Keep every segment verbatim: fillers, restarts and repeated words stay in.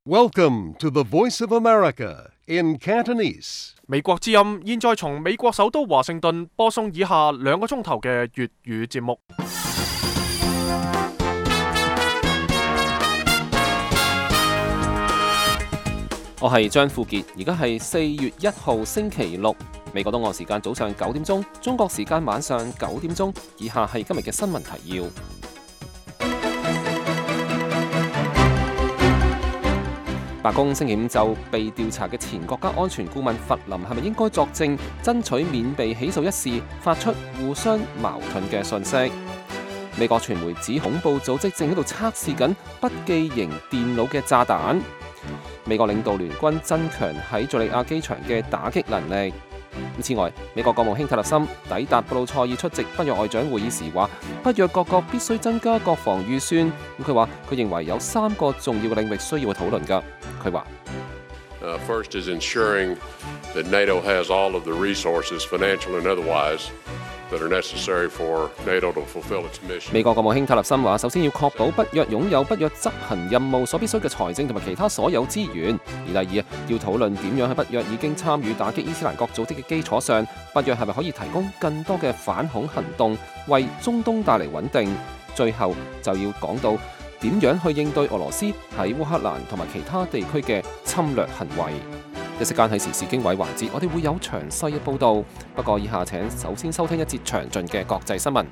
Welcome to the Voice of America in Cantonese. 美國之音現在從美國首都華盛頓播送以下兩個鐘頭嘅粵語節目。 我係張富傑，而家係四月一號星期六，美國東岸時間早上九點鐘，中國時間晚上九點鐘。以下係今日嘅新聞提要。白宮星期五就被調查嘅前國家安全顧問弗林係咪應該作證爭取免被起訴一事，發出互相矛盾嘅訊息。美國傳媒指恐怖組織正喺度測試緊筆記型電腦嘅炸彈。美國領導聯軍增強喺敘利亞機場嘅打擊能力。此外，美國國務卿蒂勒森抵達布魯塞爾出席北約外長會議時話，北約各國必須增加國防預算。咁佢話佢認為有三個重要嘅領域需要去討論㗎。佢話 ：Uh, first is ensuring that NATO has all of the resources, financial and otherwise, that are necessary for NATO to fulfill its mission. 美國國務卿蒂勒森話，首先要確保北約擁有北約執行任務所必須嘅財政同埋其他所有資源。而第二，要討論點樣喺北約已經參與打擊伊斯蘭國組織嘅基礎上，北約係咪可以提供更多嘅反恐行動，為中東帶嚟穩定。最後就要講到點樣去應對俄羅斯喺烏克蘭同埋其他地區嘅侵略行為。一息間喺時事經緯環節，我哋會有詳細嘅報導。不過以下請首先收聽一節詳盡嘅國際新聞。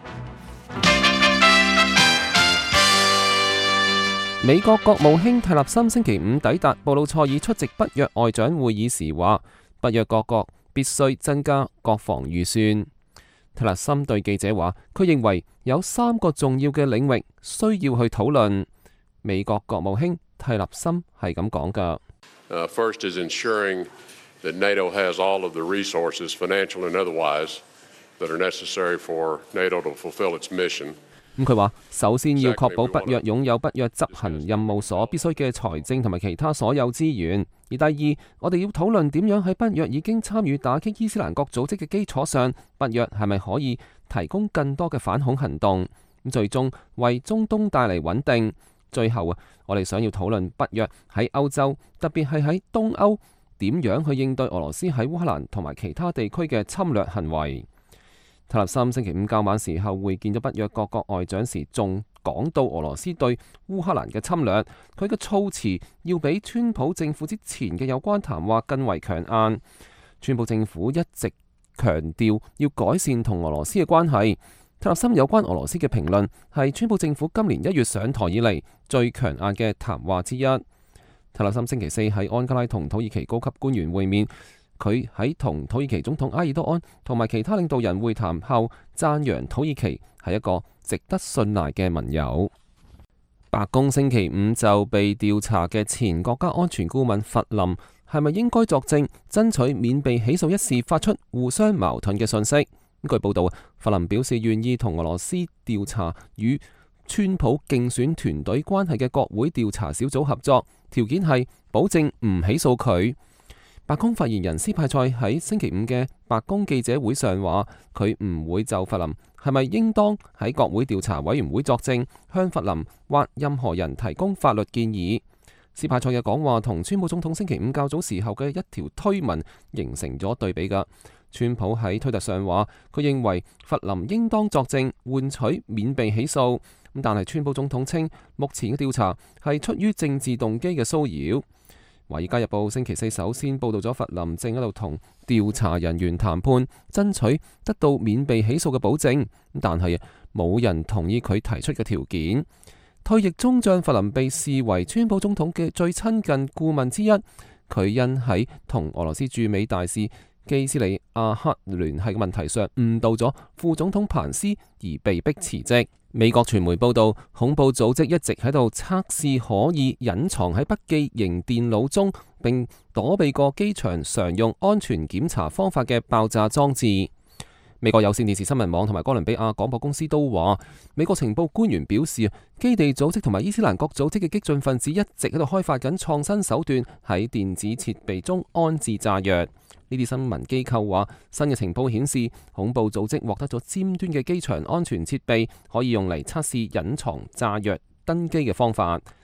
美國國務卿蒂勒森星期五抵達布魯塞爾出席北約外長會議時話，北約各國必須增加國防預算。蒂勒森對記者話，佢認為有三個重要嘅領域需要去討論。美國國務卿蒂勒森係咁講㗎。 Uh, first is ensuring that NATO has all of the resources, financial and otherwise, that are necessary for NATO to fulfill its mission. 咁佢話，首先要確保北約擁有北約執行任務所必須嘅財政同埋其他所有資源。而第二，我哋要討論點樣喺北約已經參與打擊伊斯蘭國組織嘅基礎上，北約係咪可以提供更多嘅反恐行動，咁最終為中東帶嚟穩定。最後啊，我哋想要討論北約喺歐洲，特別係喺東歐，點樣去應對俄羅斯喺烏克蘭同埋其他地區嘅侵略行為。蒂勒森星期五較晚時候會見咗北約各國外長時，仲講到俄羅斯對烏克蘭嘅侵略，佢嘅措辭要比川普政府之前嘅有關談話更為強硬。川普政府一直強調要改善同俄羅斯嘅關係。蒂勒森有關俄羅斯嘅評論係川普政府今年一月上台以嚟最強硬嘅談話之一。蒂勒森星期四喺安哥拉同土耳其高級官員會面，佢喺同土耳其總統埃爾多安同埋其他領導人會談後，讚揚土耳其係一個值得信賴嘅盟友。白宮星期五就被調查嘅前國家安全顧問弗林係咪應該作證爭取免被起訴一事，發出互相矛盾嘅訊息。據報道，弗林表示願意同俄羅斯調查與川普競選團隊關係嘅國會調查小組合作，條件係保證唔起訴佢。白宮發言人斯派塞喺星期五嘅白宮記者會上話，佢唔會就弗林係咪應當喺國會調查委員會作證，向弗林或任何人提供法律建議。斯派塞嘅講話同川普總統星期五較早時候嘅一條推文形成咗對比㗎。川普喺推特上話，佢認為弗林應當作證，換取免被起訴。但係川普總統稱，目前嘅調查係出於政治動機嘅騷擾。華爾街日報星期四首先報道咗弗林正喺度同調查人員談判，爭取得到免被起訴嘅保證。但係冇人同意佢提出嘅條件。退役中將弗林被視為川普總統嘅最親近顧問之一。佢因喺同俄羅斯駐美大使基斯里亞克聯繫嘅問題上誤導咗副總統彭斯而被迫辭職。美國傳媒報道，恐怖組織一直喺度測試可以隱藏喺筆記型電腦中並躲避過機場常用安全檢查方法嘅爆炸裝置。美國有線電視新聞網同埋哥倫比亞廣播公司都話，美國情報官員表示，基地組織同埋伊斯蘭國組織嘅激進分子一直喺度開發緊創新手段，喺電子設備中安置炸藥。呢啲新聞機構話，新嘅情報顯示，恐怖組織獲得咗尖端嘅機場安全設備，可以用嚟測試隱藏炸藥登機嘅方法。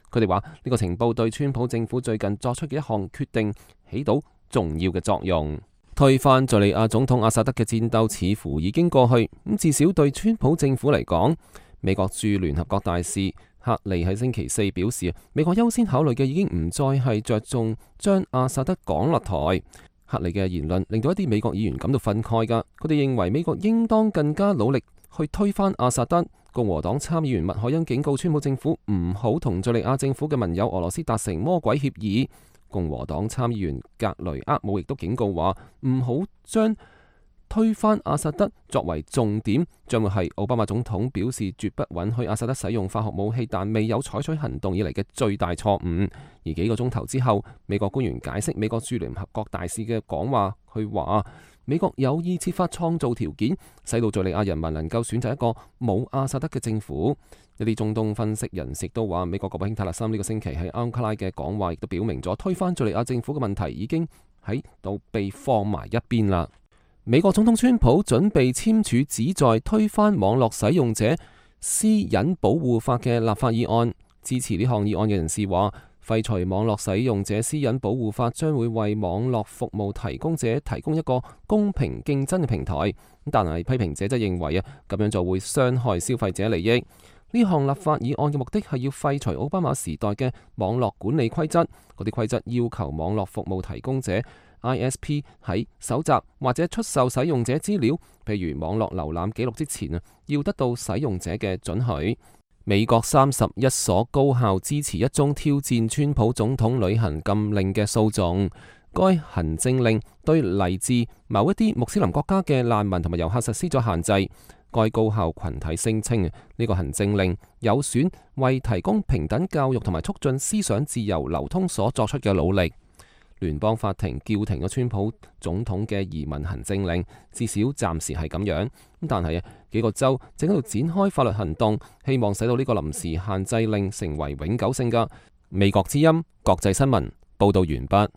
佢哋話呢個情報對川普政府最近作出嘅一項決定起到重要嘅作用。推翻敘利亞總統阿薩德嘅戰鬥似乎已經過去，咁至少對川普政府嚟講，美國駐聯合國大使克利喺星期四表示，美國優先考慮嘅已經唔再係着重將阿薩德趕落台。克利嘅言論令到一啲美國議員感到憤慨㗎，佢哋認為美國應當更加努力去推翻阿薩德。共和黨參議員麥凱恩警告川普政府唔好同敘利亞政府嘅盟友俄羅斯達成魔鬼協議。共和黨參議員格雷厄姆亦都警告話唔好將推翻阿薩德作為重點，將會係奧巴馬總統表示絕不允許阿薩德使用化學武器，但未有採取行動以嚟嘅最大錯誤。而幾個鐘頭之後，美國官員解釋美國駐聯合國大使嘅講話，佢話美國有意設法創造條件，使到敘利亞人民能夠選擇一個冇阿薩德嘅政府。一啲中東分析人士都話，美國國務卿塔勒森呢個星期喺安卡拉嘅講話亦都表明咗推翻敘利亞政府嘅問題已經喺度被放埋一邊啦。美國總統川普準備簽署旨在推翻網絡使用者私隱保護法嘅立法議案。支持呢項議案嘅人士話，廢除網絡使用者私隱保護法將會為網絡服務提供者提供一個公平競爭嘅平台。但係批評者則認為啊，咁樣就會傷害消費者利益。呢項立法議案嘅目的係要廢除奧巴馬時代嘅網絡管理規則，嗰啲規則要求網絡服務提供者 I S P 喺搜集或者出售使用者資料，譬如網絡瀏覽記錄之前啊，要得到使用者嘅准許。美國三十一所高校支持一宗挑戰川普總統旅行禁令嘅訴訟，該行政令對嚟自某一啲穆斯林國家嘅難民同埋遊客實施咗限制。該高校群體聲稱啊，呢個行政令有損為提供平等教育同埋促進思想自由流通所作出嘅努力。聯邦法庭叫停咗川普總統嘅移民行政令，至少暫時係咁樣。但係啊，幾個州正喺度展開法律行動，希望使到呢個臨時限制令成為永久性㗎。美國之音國際新聞報道完畢。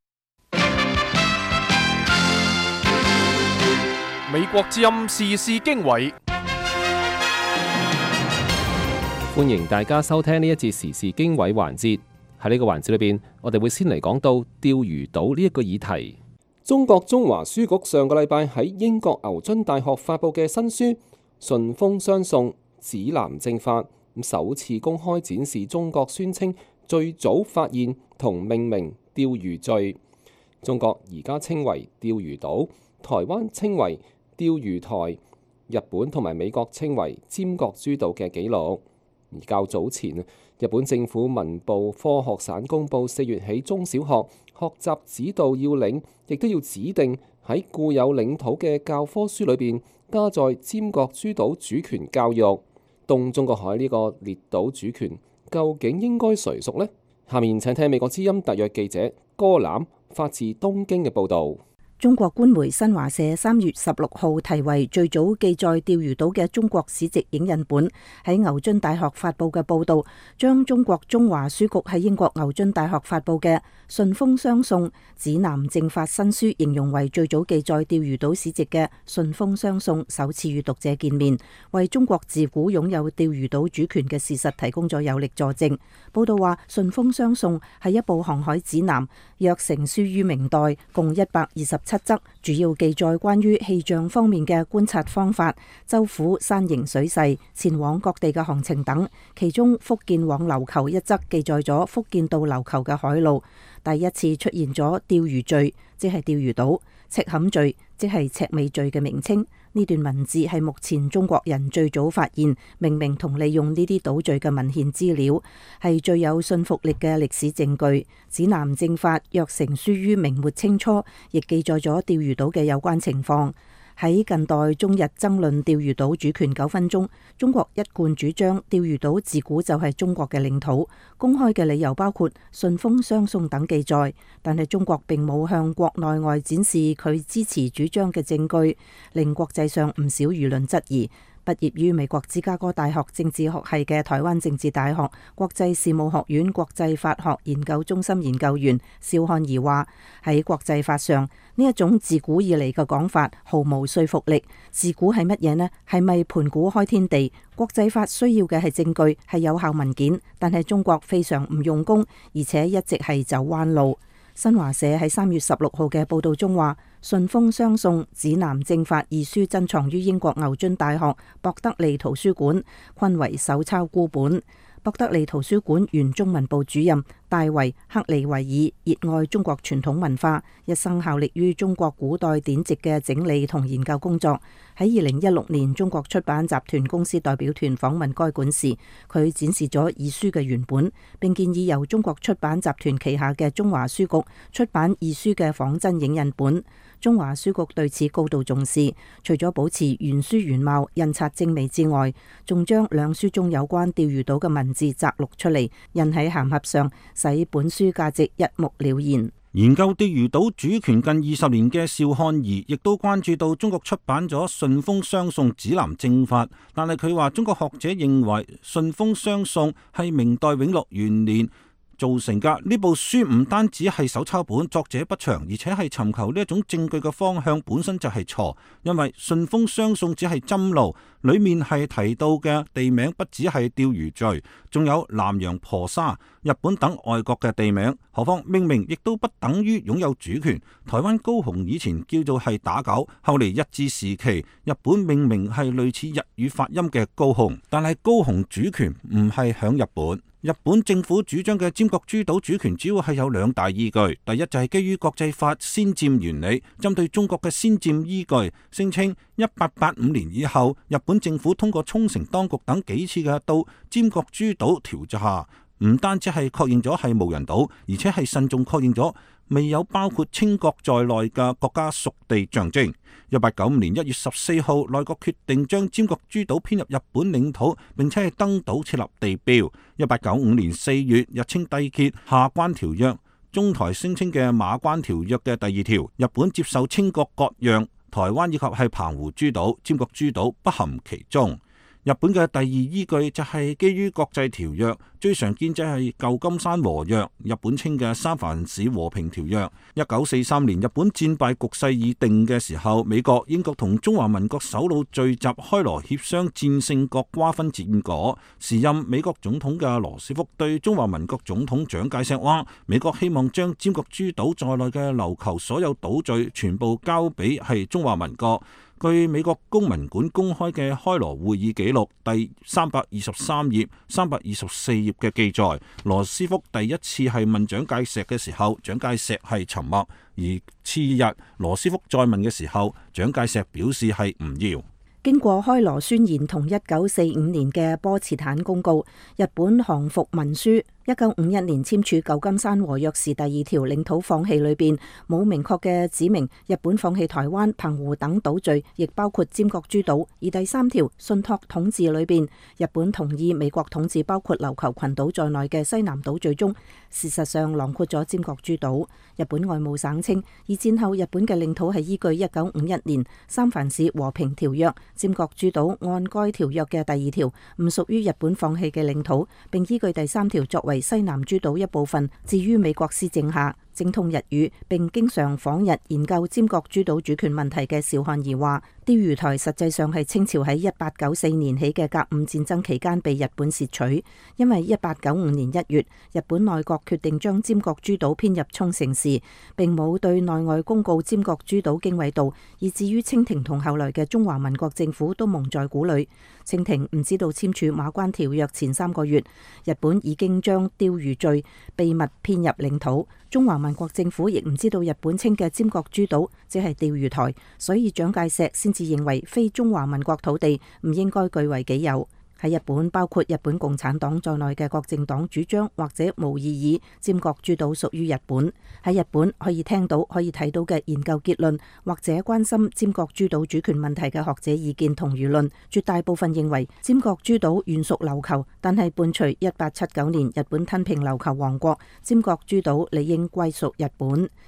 美國之音時事經緯， 歡迎大家收聽呢一節時事經緯環節。喺呢個環節裏邊，我哋會先嚟講到釣魚島呢一個議題。中國中華書局上個禮拜喺英國牛津大學發佈嘅新書《順豐雙宋指南政法》，首次公開展示中國宣稱最早發現同命名釣魚罪。中國而家稱為釣魚島，台灣稱為釣魚台，日本同埋美國稱為尖閣諸島嘅紀錄。而較早前，日本政府文部科學省公佈四月起中小學學習指導要領，亦都要指定喺固有領土嘅教科書裏邊加在尖閣諸島主權教育。東中國海呢個列島主權究竟應該誰屬呢？下面請聽美國之音特約記者戈欖發自東京嘅報導。 中國官媒新華社三月十六號題為最早記載釣魚島嘅中國史籍影印本喺牛津大學發佈嘅報導，將中國中華書局喺英國牛津大學發佈嘅《順豐雙宋指南政法》新書形容為最早記載釣魚島史籍嘅《順豐雙宋》首次與讀者見面，為中國自古擁有釣魚島主權嘅事實提供咗有力佐證。報導話，《順豐雙宋》係一部航海指南，約成書於明代，共一百二十七則，主要記載關於氣象方面嘅觀察方法、舟府山形水勢、前往各地嘅行程等。其中福建往琉球一則記載咗福建到琉球嘅海路。第一次出現咗釣魚罪，即係釣魚島；赤坎罪，即係赤尾罪嘅名稱。呢段文字係目前中國人最早發現、命名同利用呢啲島嶼嘅文獻資料，係最有信服力嘅歷史證據。指南政法約成書於明末清初，亦記載咗釣魚島嘅有關情況。喺近代中日爭論釣魚島主權糾紛中，中國一貫主張釣魚島自古就係中國嘅領土。公開嘅理由包括順豐雙宋等記載，但係中國並冇向國內外展示佢支持主張嘅證據，令國際上唔少輿論質疑。 畢業於美國芝加哥大學政治學系嘅台灣政治大學國際事務學院國際法學研究中心研究員邵漢儀話：喺國際法上，呢一種自古以嚟嘅講法毫無說服力。自古係乜嘢呢？係咪盤古開天地？國際法需要嘅係證據，係有效文件，但係中國非常唔用功，而且一直係走彎路。新華社喺三月十六號嘅報道中話，順豐雙送指南正法二書珍藏於英國牛津大學博德利圖書館，昆為手抄孤本。博德利圖書館原中文部主任戴維克里維爾熱愛中國傳統文化，一生效力於中國古代典籍嘅整理同研究工作。喺二零一六年，中國出版集團公司代表團訪問該館時，佢展示咗二書嘅原本，並建議由中國出版集團旗下嘅中華書局出版二書嘅仿真影印本。中華書局對此高度重視，除咗保持原書原貌、印刷精美之外，仲將兩書中有關釣魚島嘅文字摘錄出嚟，印喺函盒上，使本書價值一目了然。 研究釣魚島主權近二十年嘅邵漢儀亦都關注到中國出版咗《順豐雙送指南正法》，但係佢話中國學者認為《順豐雙送》係明代永樂元年造成噶，呢部書唔單止係手抄本，作者不詳，而且係尋求呢一種證據嘅方向本身就係錯，因為順豐雙送只係針路，裏面係提到嘅地名不只係釣魚嶼，仲有南洋婆沙、日本等外國嘅地名，何況命名亦都不等於擁有主權。台灣高雄以前叫做係打狗，後嚟日治時期日本命名係類似日語發音嘅高雄，但係高雄主權唔係響日本。日本政府主張嘅尖閣諸島主權主要係有兩大依據，第一就係基於國際法先佔原理，針對中國嘅先佔依據，聲稱一八八五年以後，日本政府通過沖繩當局等幾次嘅到尖閣諸島調查，唔單止係確認咗係無人島，而且係慎重確認咗未有包括清國在內嘅國家屬地象徵。一八九五年一月十四號，內閣決定將尖閣諸島編入日本領土，並且係登島設立地標。一八九五年四月，日清締結下關條約，中台聲稱嘅馬關條約嘅第二條，日本接受清國割讓台灣以及係澎湖諸島，尖閣諸島不含其中。日本嘅第二依據就係基於國際條約，最常見就係舊金山和約，日本稱嘅三藩市和平條約。一九四三年日本戰敗局勢已定嘅時候，美國、英國同中華民國首腦聚集開羅協商戰勝國瓜分戰果。時任美國總統嘅羅斯福對中華民國總統蔣介石話：美國希望將尖閣諸島在內嘅琉球所有島嶼全部交俾係中華民國。據美國公民館公開嘅開羅會議記錄第三百二十三頁、三百二十四頁嘅記載，羅斯福第一次係問蔣介石嘅時候，蔣介石係沉默；而次日羅斯福再問嘅時候，蔣介石表示係唔要。 經過開羅宣言同一九四五年嘅波茨坦公告，日本降服文書一九五一年簽署舊金山和約時第二條領土放棄裏邊冇明確嘅指明日本放棄台灣、澎湖等島嶼，亦包括尖閣諸島。而第三條信託統治裏邊，日本同意美國統治包括琉球群島在內嘅西南島嶼中，事實上囊括咗尖閣諸島。日本外務省稱，二戰後日本嘅領土係依據一九五一年三藩市和平條約，尖閣諸島按該條約嘅第二條唔屬於日本放棄嘅領土，並依據第三條作為西南諸島一部分，置於美國施政下。精通日語並經常訪日研究尖閣諸島主權問題嘅邵漢儀話：釣魚台實際上係清朝喺一八九四年起嘅甲午戰爭期間被日本竊取，因為一八九五年一月日本內閣決定將尖閣諸島編入沖繩時，並冇對內外公告尖閣諸島經緯度，以至於清廷同後來嘅中華民國政府都蒙在鼓裏。清廷唔知道簽署馬關條約前三個月，日本已經將釣魚嶼秘密編入領土。中華民國政府亦唔知道日本稱嘅尖閣諸島只係釣魚台，所以蔣介石先至認為非中華民國土地唔應該據為己有。喺日本，包括日本共產黨在內嘅各政黨主張或者無異議尖閣諸島屬於日本。喺日本可以聽到、可以睇到嘅研究結論，或者關心尖閣諸島主權問題嘅學者意見同輿論，絕大部分認為尖閣諸島原屬琉球，但係伴隨一八七九年日本吞併琉球王國，尖閣諸島理應歸屬日本。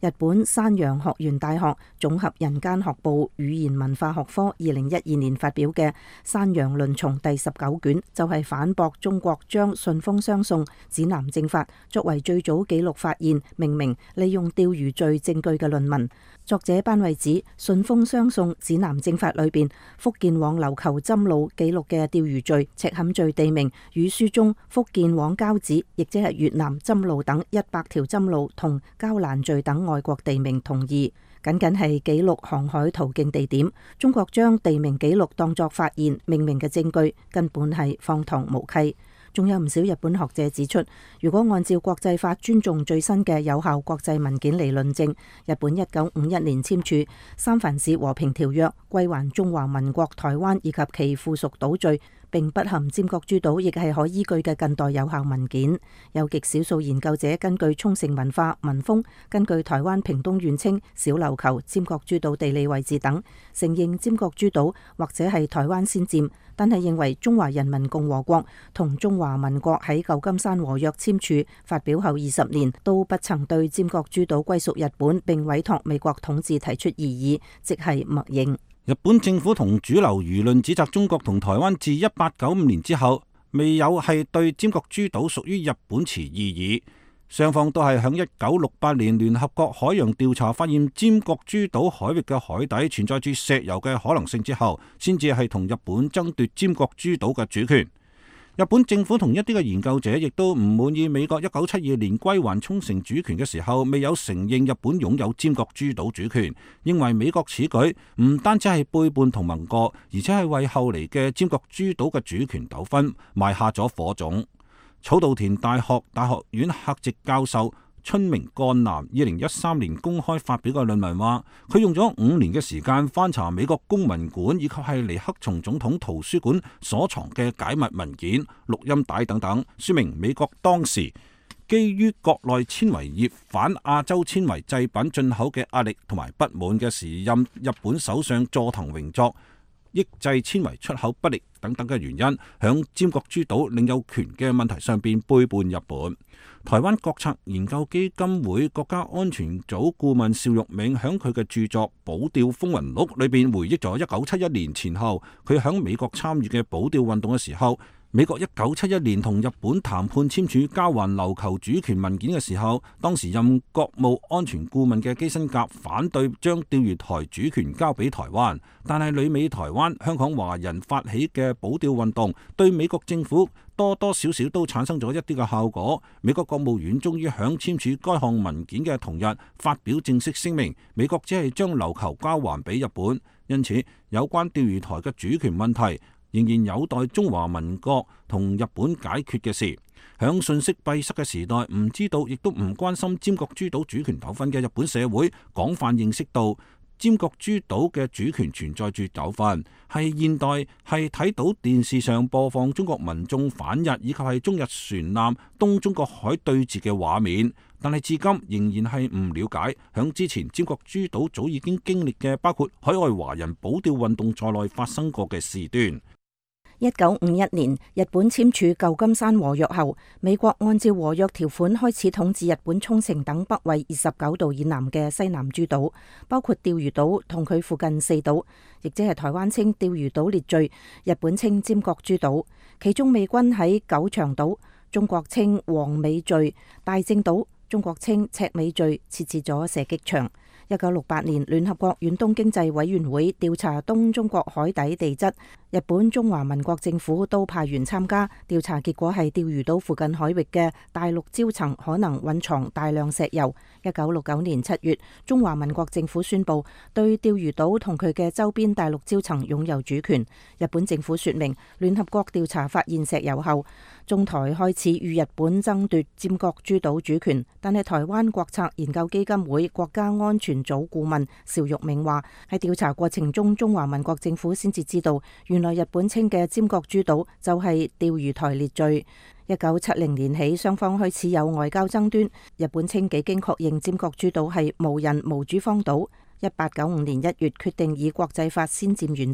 日本山陽學園大學總合人間學部語言文化學科二零一二年發表嘅《山陽論叢》第十九卷，就係反駁中國將順豐雙送、指南正法作為最早記錄發現、命名、利用釣魚罪證據嘅論文。作者班惠指，順豐雙送、指南正法裏邊福建往琉球針路記錄嘅釣魚罪、赤崁罪地名與書中福建往交趾，亦即係越南針路等一百條針路同交蘭罪等外國地名同義，僅僅係記錄航海途徑地點。中國將地名記錄當作發現、命名嘅證據，根本係荒唐無稽。仲有唔少日本學者指出，如果按照國際法尊重最新嘅有效國際文件嚟論證，日本一九五一年簽署《三藩市和平條約》，歸還中華民國台灣以及其附屬島嶼，並不含尖閣諸島，亦係可依據嘅近代有效文件。有極少數研究者根據沖繩文化文風，根據台灣屏東縣稱小琉球、尖閣諸島地理位置等，承認尖閣諸島或者係台灣先佔，但係認為中華人民共和國同中華民國喺舊金山和約簽署發表後二十年，都不曾對尖閣諸島歸屬日本並委託美國統治提出異議，即係默認。 日本政府同主流輿論指責中國同台灣自一八九五年之後，未有係對尖閣諸島屬於日本持異議。雙方都係響一九六八年聯合國海洋調查發現尖閣諸島海域嘅海底存在住石油嘅可能性之後，先至係同日本爭奪尖閣諸島嘅主權。日本政府同一啲嘅研究者亦都唔滿意美國一九七二年歸還沖繩主權嘅時候，未有承認日本擁有尖閣諸島主權，認為美國此舉唔單止係背叛同盟國，而且係為後嚟嘅尖閣諸島嘅主權糾紛埋下咗火種。草稻田大學大學院客席教授春明幹男二零一三年公開發表嘅論文話，佢用咗五年嘅時間翻查美國公民館以及係尼克松總統圖書館所藏嘅解密文件、錄音帶等等，說明美國當時基於國內纖維業反亞洲纖維製品進口嘅壓力同埋不滿嘅時任日本首相佐藤榮作抑制纖維出口不力等等嘅原因，響尖閣諸島領有權嘅問題上邊背叛日本。台灣國策研究基金會國家安全組顧問邵玉銘響佢嘅著作《保釣風雲錄》裏邊回憶咗一九七一年前後佢響美國參與嘅保釣運動嘅時候，美國一九七一年同日本談判簽署交還琉球主權文件嘅時候，當時任國務安全顧問嘅基辛格反對將釣魚台主權交俾台灣，但係旅美台灣香港華人發起嘅保釣運動對美國政府多多少少都產生咗一啲嘅效果。美國國務院終於響簽署該項文件嘅同日發表正式聲明，美國只係將琉球交還俾日本，因此有關釣魚台嘅主權問題仍然有待中華民國同日本解決嘅事。響信息閉塞嘅時代，唔知道亦都唔關心尖閣諸島主權糾紛嘅日本社會廣泛認識到尖閣諸島嘅主權存在住糾紛，係現代係睇到電視上播放中國民眾反日以及係中日船艦東中國海對峙嘅畫面，但係至今仍然係唔了解響之前尖閣諸島早已經經歷嘅包括海外華人保釣運動在內發生過嘅事端。 一九五一年，日本簽署舊金山和約後，美國按照和約條款開始統治日本沖繩等北緯二十九度以南嘅西南諸島，包括釣魚島同佢附近四島，亦即係台灣稱釣魚島列嶼，日本稱尖閣諸島。其中美軍喺九長島，中國稱黃尾嶼、大正島，中國稱赤尾嶼設置咗射擊場。一九六八年，聯合國遠東經濟委員會調查東中國海底地質，日本中華民國政府都派員參加調查，結果係釣魚島附近海域嘅大陸礁層可能蘊藏大量石油。一九六九年七月，中華民國政府宣布對釣魚島同佢嘅周邊大陸礁層擁有主權。日本政府說明，聯合國調查發現石油後，中台開始與日本爭奪尖閣諸島主權，但係台灣國策研究基金會國家安全組顧問邵玉銘話，喺調查過程中，中華民國政府先至知道，原來日本稱嘅尖閣諸島就係釣魚台列嶼。一九七零年起，雙方開始有外交爭端。日本稱幾經確認尖閣諸島係無人無主荒島。一八九五年一月決定以國際法先佔原則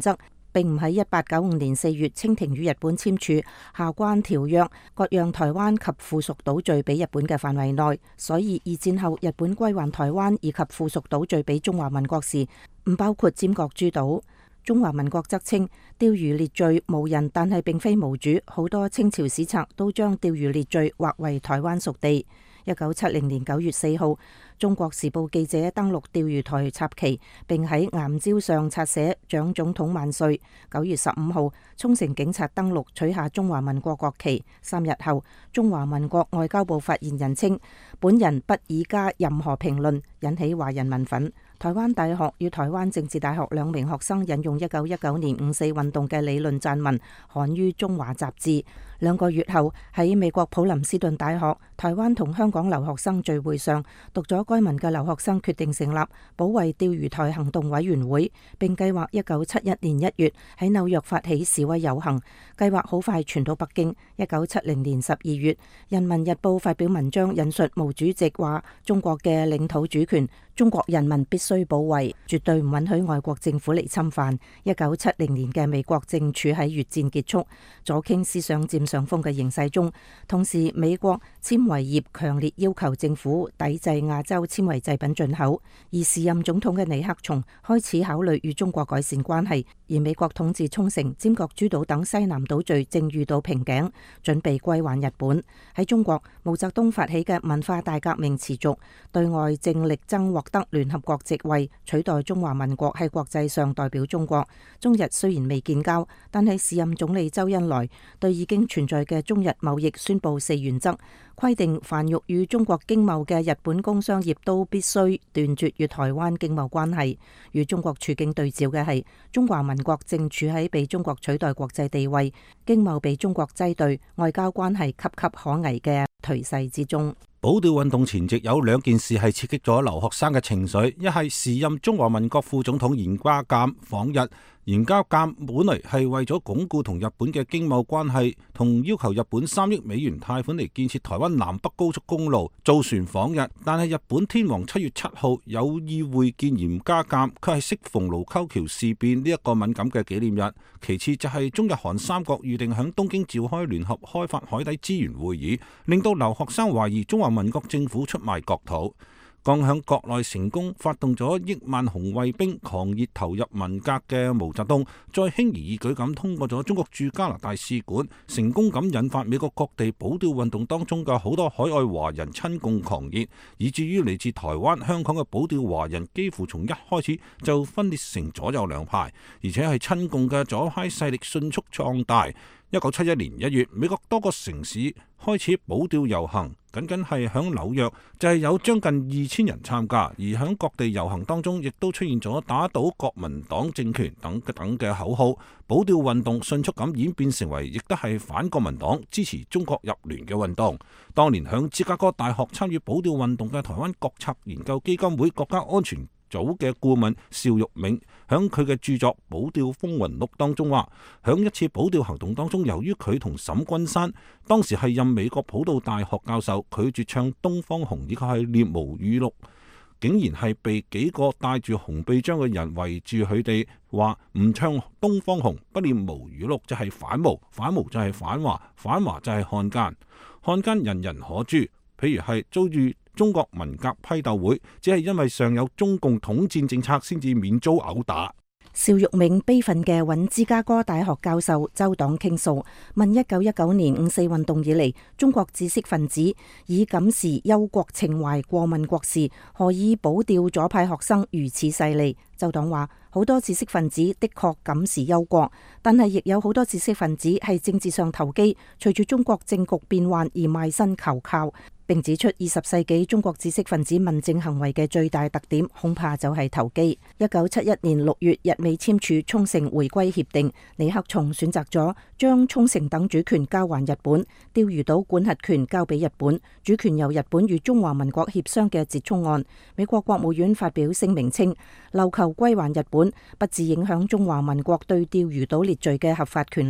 並唔喺一八九五年四月清廷與日本簽署下關條約，割讓台灣及附屬島嶼俾日本嘅範圍內，所以二戰後日本歸還台灣以及附屬島嶼俾中華民國時，唔包括尖閣諸島。中華民國則稱釣魚列嶼無人，但係並非無主，好多清朝史冊都將釣魚列嶼劃為台灣屬地。一九七零年九月四號，中國時報記者登陸釣魚台插旗，並喺岩礁上擦寫蔣總統萬歲。九月十五號，沖繩警察登陸取下中華民國國旗。三日後，中華民國外交部發言人稱，本人不以加任何評論，引起華人民憤。台灣大學與台灣政治大學兩名學生引用一九一九年五四運動嘅理論撰文，刊於《中華》雜誌。兩個月後，喺美國普林斯頓大學台灣同香港留學生聚會上，讀咗該文嘅留學生決定成立保衛釣魚台行動委員會，並計劃一九七一年一月喺紐約發起示威遊行，計劃好快傳到北京。一九七零年十二月，《人民日報》發表文章引述毛主席話：中國嘅領土主權，中國人民必須保衛，絕對唔允許外國政府嚟侵犯。一九七零年嘅美國正處喺越戰結束、左傾思想佔上風嘅形勢中，同時美國纖維業強烈要求政府抵制亞洲纖維製品進口，而時任總統嘅尼克松開始考慮與中國改善關係，而美國統治沖繩、尖閣諸島等西南島嶼正遇到瓶頸，準備歸還日本。喺中國，毛澤東發起嘅文化大革命持續，對外正力爭獲得聯合國席位，取代中華民國喺國際上代表中國。中日雖然未建交，但係時任總理周恩來對已經存在嘅中日貿易宣布四原則，規定凡欲與中國經貿嘅日本工商業都必須斷絕與台灣經貿關係。與中國處境對照嘅係，中華民國正處喺被中國取代國際地位、經貿被中國擠兌、外交關係岌岌可危嘅頹勢之中。 保釣運動前夕有兩件事係刺激咗留學生嘅情緒，一係時任中華民國副總統嚴家淦訪日。嚴家淦本嚟係為咗鞏固同日本嘅經貿關係，同要求日本三億美元貸款嚟建設台灣南北高速公路，造船訪日。但係日本天皇七月七號有意會見嚴家淦，佢係適逢盧溝橋事變呢一個敏感嘅紀念日。其次就係中日韓三國預定響東京召開聯合開發海底資源會議，令到留學生懷疑中華民國政府出賣國土。剛響國內成功發動咗億萬紅衛兵狂熱投入文革嘅毛澤東，再輕而易舉咁通過咗中國駐加拿大使館，成功咁引發美國各地保釣運動當中嘅好多海外華人親共狂熱，以至於嚟自台灣、香港嘅保釣華人幾乎從一開始就分裂成左右兩派，而且係親共嘅左派勢力迅速壯大。一九七一年一月，美國多個城市開始保釣遊行，僅僅係響紐約就係有將近二千人參加，而響各地遊行當中亦都出現咗打倒國民黨政權等等嘅口號。保釣運動迅速咁演變成為亦都係反國民黨、支持中國入聯嘅運動。當年響芝加哥大學參與保釣運動嘅台灣國策研究基金會國家安全組嘅顧問邵玉銘響佢嘅著作《保釣風雲錄》當中話，響一次保釣行動當中，由於佢同沈君山當時係任美國普渡大學教授，拒絕唱《東方紅》以及係《獵毛語錄》，竟然係被幾個帶住紅臂章嘅人圍住佢哋，話唔唱《東方紅》不念毛語錄就係反毛，反毛就係反華，反華就係漢奸，漢奸人人可誅。譬如係遭遇中國文革批鬥會，只係因為尚有中共統戰政策，先至免遭毆打。 邵玉銘悲憤嘅揾芝加哥大學教授周黨傾訴，問一九一九年五四運動以嚟，中國知識分子以感時憂國情懷過問國事，何以保釣左派學生如此犀利？周黨話：好多知識分子的確感時憂國，但係亦有好多知識分子係政治上投機，隨住中國政局變幻而賣身求靠。並指出二十世紀中國知識分子問政行為嘅最大特點，恐怕就係投機。一九七一年六月，日美簽署沖繩回歸協定，尼克松選擇咗將沖繩等主權交還日本，釣魚島管轄權交俾日本，主權由日本與中華民國協商嘅折衷案。美國國務院發表聲明稱，琉球歸還日本，不致影響中華民國對釣魚島列嶼嘅合法權利。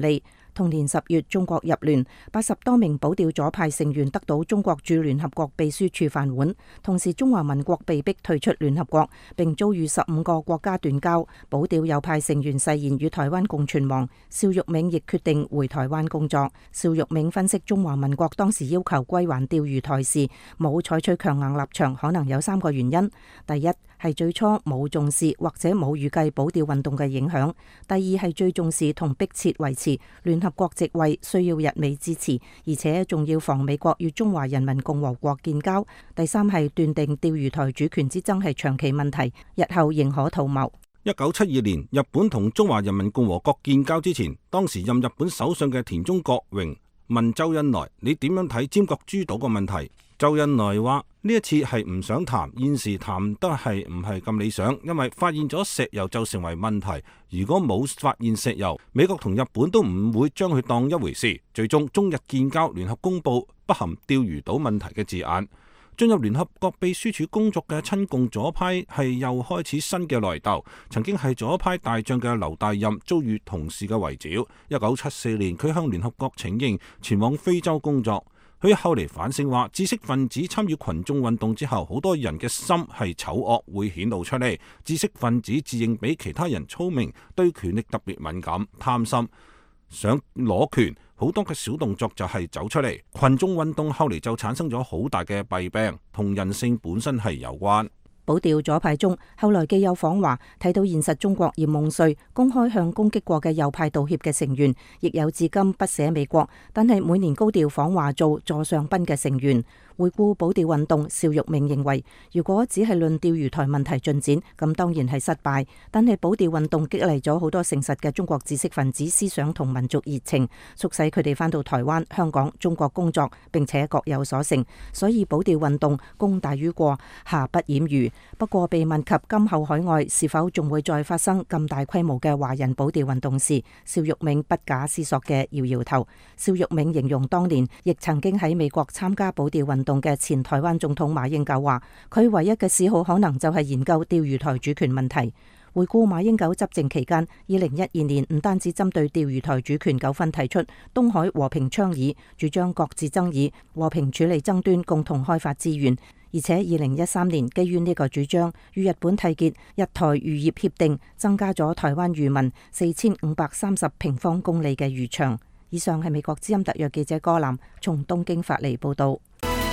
同年十月，中國入聯，八十多名保釣左派成員得到中國駐聯合國秘書處飯碗。同時，中華民國被逼退出聯合國，並遭遇十五個國家斷交。保釣右派成員誓言與台灣共存亡。邵玉銘亦決定回台灣工作。邵玉銘分析，中華民國當時要求歸還釣魚台時，冇採取強硬立場，可能有三個原因：第一係最初冇重視或者冇預計保釣運動嘅影響；第二係最重視同迫切維持聯合國席位，需要日美支持，而且仲要防美國與中華人民共和國建交；第三係斷定釣魚台主權之爭係長期問題，日後仍可圖謀。 一九七二年，日本同中華人民共和國建交之前，當時任日本首相嘅田中角榮問周恩來：你點樣睇尖閣諸島個問題？周恩來話：呢一次係唔想談，現時談得係唔係咁理想，因為發現咗石油就成為問題。如果冇發現石油，美國同日本都唔會將佢當一回事。最終中日建交，聯合公佈不含釣魚島問題嘅字眼。進入聯合國秘書處工作嘅親共左派係又開始新嘅內鬥。曾經係左派大將嘅劉大任遭遇同事嘅圍剿。一九七四年，佢向聯合國請纓，前往非洲工作。佢後嚟反省話，知識分子參與群眾運動之後，好多人嘅心係醜惡，會顯露出嚟。知識分子自認比其他人聰明，對權力特別敏感、貪心，想攞權，好多嘅小動作就係走出嚟。群眾運動後嚟就產生咗好大嘅弊病，同人性本身係有關。 保釣左派中，後來既有訪華睇到現實中國而夢碎，公開向攻擊過嘅右派道歉嘅成員，亦有至今不捨美國，但係每年高調訪華做座上賓嘅成員。回顧保釣運動，邵玉銘認為，如果只係論釣魚台問題進展，咁當然係失敗。但係保釣運動激勵咗好多誠實嘅中國知識分子思想同民族熱情，促使佢哋返到台灣、香港、中國工作，並且各有所成。所以保釣運動功大於過，瑕不掩瑜。不過被問及今後海外是否仲會再發生咁大規模嘅華人保釣運動時，邵玉銘不假思索嘅搖搖頭。邵玉銘形容當年亦曾經喺美國參加保釣運動嘅前台灣總統馬英九話，佢唯一嘅嗜好可能就係研究釣魚台主權問題。回顧馬英九執政期間，二零一二年唔單止針對釣魚台主權糾紛提出東海和平倡議，主張擱置爭議、和平處理爭端、共同開發資源，而且二零一三年基於呢個主張，與日本締結日台漁業協定，增加咗台灣漁民四千五百三十平方公里嘅漁場。以上係美國之音特約記者柯南從東京發嚟報道。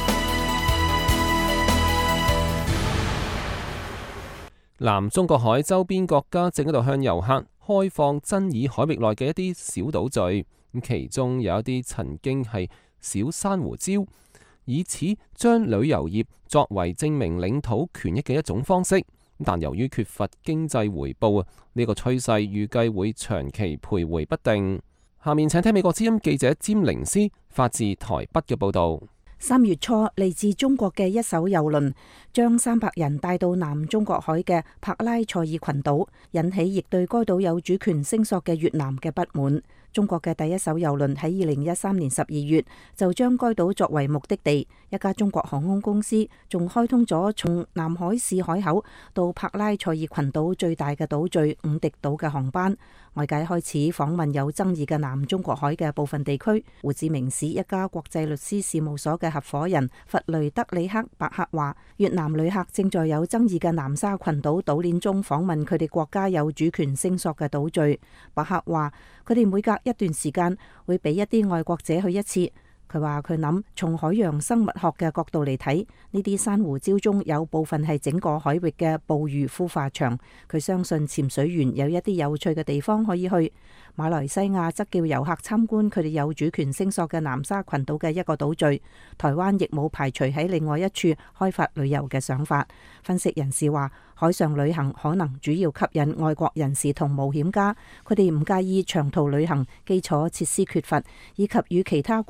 南中國海周邊國家正喺度向遊客開放爭議海域內嘅一啲小島嶼，咁其中有一啲曾經係小珊瑚礁，以此將旅遊業作為證明領土權益嘅一種方式。但由於缺乏經濟回報啊，呢個趨勢預計會長期徘徊不定。下面請聽美國之音記者詹寧斯發自台北嘅報道。 三月初，嚟自中國嘅一艘郵輪將三百人帶到南中國海嘅帕拉塞爾群島，引起亦對該島有主權聲索嘅越南嘅不滿。中國嘅第一艘郵輪喺二零一三年十二月就將該島作為目的地，一家中國航空公司仲開通咗從南海市海口到帕拉塞爾群島最大嘅島嶼五迪島嘅航班。外界開始訪問有爭議嘅南中國海嘅部分地區。胡志明市一家國際律師事務所嘅合夥人弗雷德里克伯克話，越南旅客正在有爭議嘅南沙群島島鏈中訪問佢哋國家有主權聲索嘅島嶼。伯克話，佢哋每隔一段時間會俾一啲外國者去一次。佢話佢諗從海洋生物學嘅角度嚟睇，呢啲珊瑚礁中有部分係整個海域嘅捕魚孵化場。佢相信潛水員有一啲有趣嘅地方可以去。馬來西亞則叫遊客參觀佢哋有主權聲索嘅南沙群島嘅一個島嶼。台灣亦冇排除喺另外一處開發旅遊嘅想法。分析人士話，海上旅行可能主要吸引外國人士同冒險家，佢哋唔介意長途旅行、基礎設施缺乏以及與其他國家發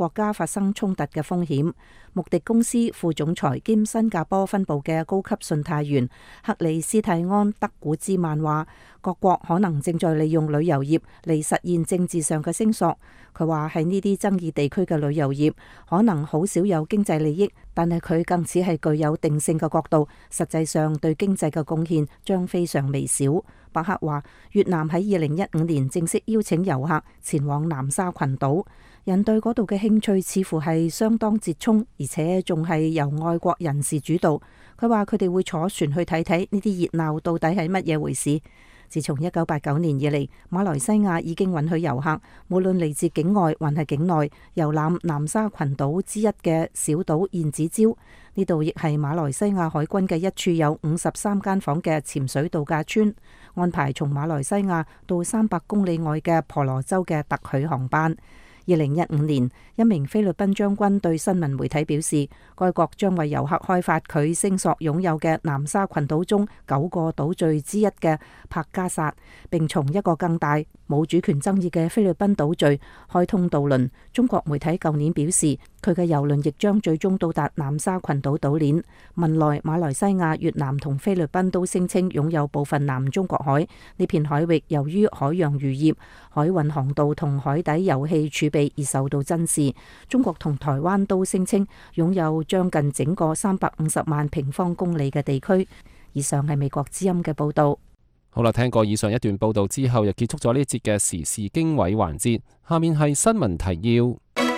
生衝突嘅風險。穆迪公司副總裁兼新加坡分部嘅高級信貸員克里斯蒂安德古茲曼話，各國可能正在利用旅遊業嚟實現政治上嘅聲索。佢話喺呢啲爭議地區嘅旅遊業可能好少有經濟利益，但係佢更似係具有定性嘅角度，實際上對經濟嘅貢獻將非常微小。伯克話，越南喺二零一五年正式邀請遊客前往南沙群島，人對嗰度嘅興趣似乎係相當折衷，而且仲係由外國人士主導。佢話佢哋會坐船去睇睇呢啲熱鬧到底係乜嘢回事。自從一九八九年以嚟，馬來西亞已經允許遊客，無論嚟自境外還係境內，遊覽南沙群島之一嘅小島燕子礁。呢度亦係馬來西亞海軍嘅一處有五十三間房嘅潛水度假村，安排從馬來西亞到三百公里外嘅婆羅洲嘅特許航班。二零一五年，一名菲律賓將軍對新聞媒體表示，該國將為遊客開發佢聲索擁有嘅南沙群島中九個島嶼之一嘅帕加薩，並從一個更大冇主權爭議嘅菲律賓島嶼開通渡輪。中國媒體舊年表示，佢嘅郵輪亦將最終到達南沙群島島鏈。文萊、馬來西亞、越南同菲律賓都聲稱擁有部分南中國海呢片海域，由於海洋漁業、海運航道同海底油氣儲備而受到珍視。中國同台灣都聲稱擁有將近整個三百五十萬平方公里嘅地區。以上係美國之音嘅報道。 好啦，聽過以上一段報道之後，又結束咗呢一節嘅時事經緯環節。下面係新聞提要。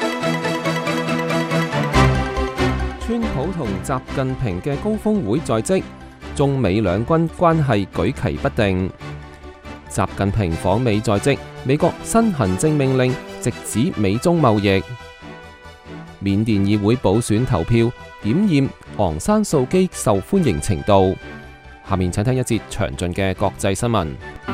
川普同習近平嘅高峰會在即，中美兩軍關係舉棋不定。習近平訪美在即，美國新行政命令直指美中貿易。緬甸議會補選投票檢驗昂山素基受歡迎程度。下面請聽一節詳盡嘅國際新聞。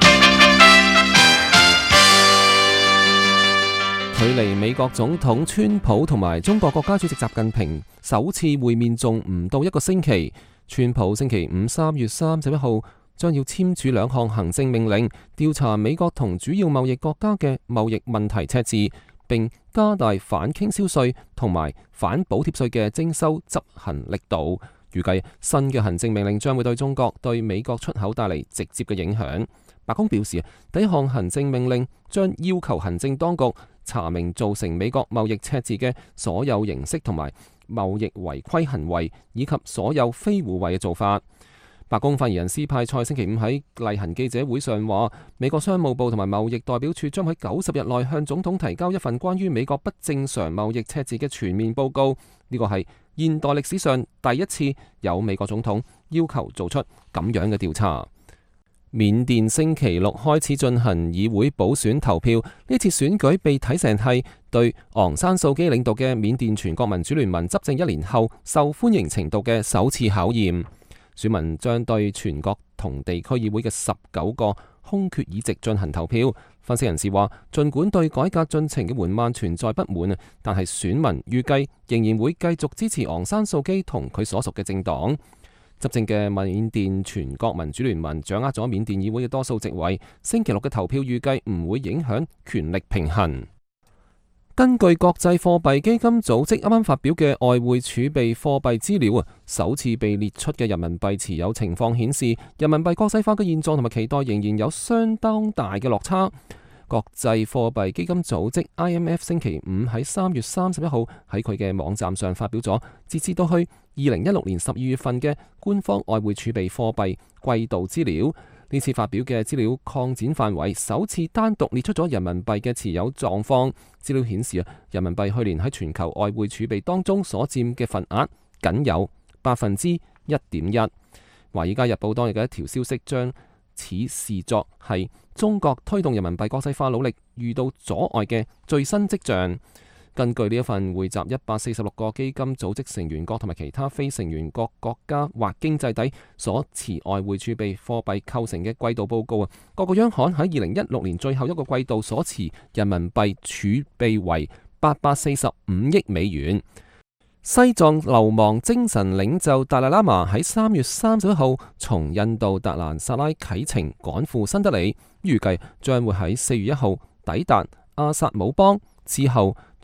距離美國總統川普同埋中國國家主席習近平首次會面仲唔到一個星期，川普星期五三月三十一號將要簽署兩項行政命令，調查美國同主要貿易國家嘅貿易問題赤字，並加大反傾銷稅同埋反補貼稅嘅徵收執行力度。預計新嘅行政命令將會對中國對美國出口帶嚟直接嘅影響。白宮表示，第一項行政命令將要求行政當局查明造成美國貿易赤字嘅所有形式同埋貿易違規行為，以及所有非互惠嘅做法。白宮發言人斯派塞星期五喺例行記者會上話，美國商務部同埋貿易代表處將喺九十日內向總統提交一份關於美國不正常貿易赤字嘅全面報告。呢個係現代歷史上第一次有美國總統要求做出咁樣嘅調查。緬甸星期六開始進行議會補選投票，呢次選舉被睇成係對昂山素基領導嘅緬甸全國民主聯盟執政一年後受歡迎程度嘅首次考驗。選民將對全國同地區議會嘅十九個空缺議席進行投票。分析人士話，儘管對改革進程嘅緩慢存在不滿，但係選民預計仍然會繼續支持昂山素基同佢所屬嘅政黨。執政嘅緬甸全國民主聯盟掌握咗緬甸議會嘅多數席位。星期六嘅投票預計唔會影響權力平衡。根據國際貨幣基金組織啱啱發表嘅外匯儲備貨幣資料啊，首次被列出嘅人民幣持有情況顯示，人民幣國際化嘅現狀同埋期待仍然有相當大嘅落差。國際貨幣基金組織 I M F 星期五喺三月三十一號喺佢嘅網站上發表咗截至到去二零一六年十二月份嘅官方外匯儲備貨幣季度資料。呢次發表嘅資料擴展範圍，首次單獨列出咗人民幣嘅持有狀況。資料顯示啊，人民幣去年喺全球外匯儲備當中所佔嘅份額僅有百分之一點一。華爾街日報當日嘅一條消息將此視作係中國推動人民幣國際化努力遇到阻礙嘅最新跡象。根據呢一份匯集一百四十六個基金組織成員國同埋其他非成員國國家或經濟體所持外匯儲備貨幣構成嘅季度報告啊，各個央行喺二零一六年最後一個季度所持人民幣儲備為八百四十五億美元。西藏流亡精神領袖達賴喇嘛喺三月三十一號從印度達蘭薩拉啟程趕赴新德里，預計將會喺四月一號抵達阿薩姆邦，之後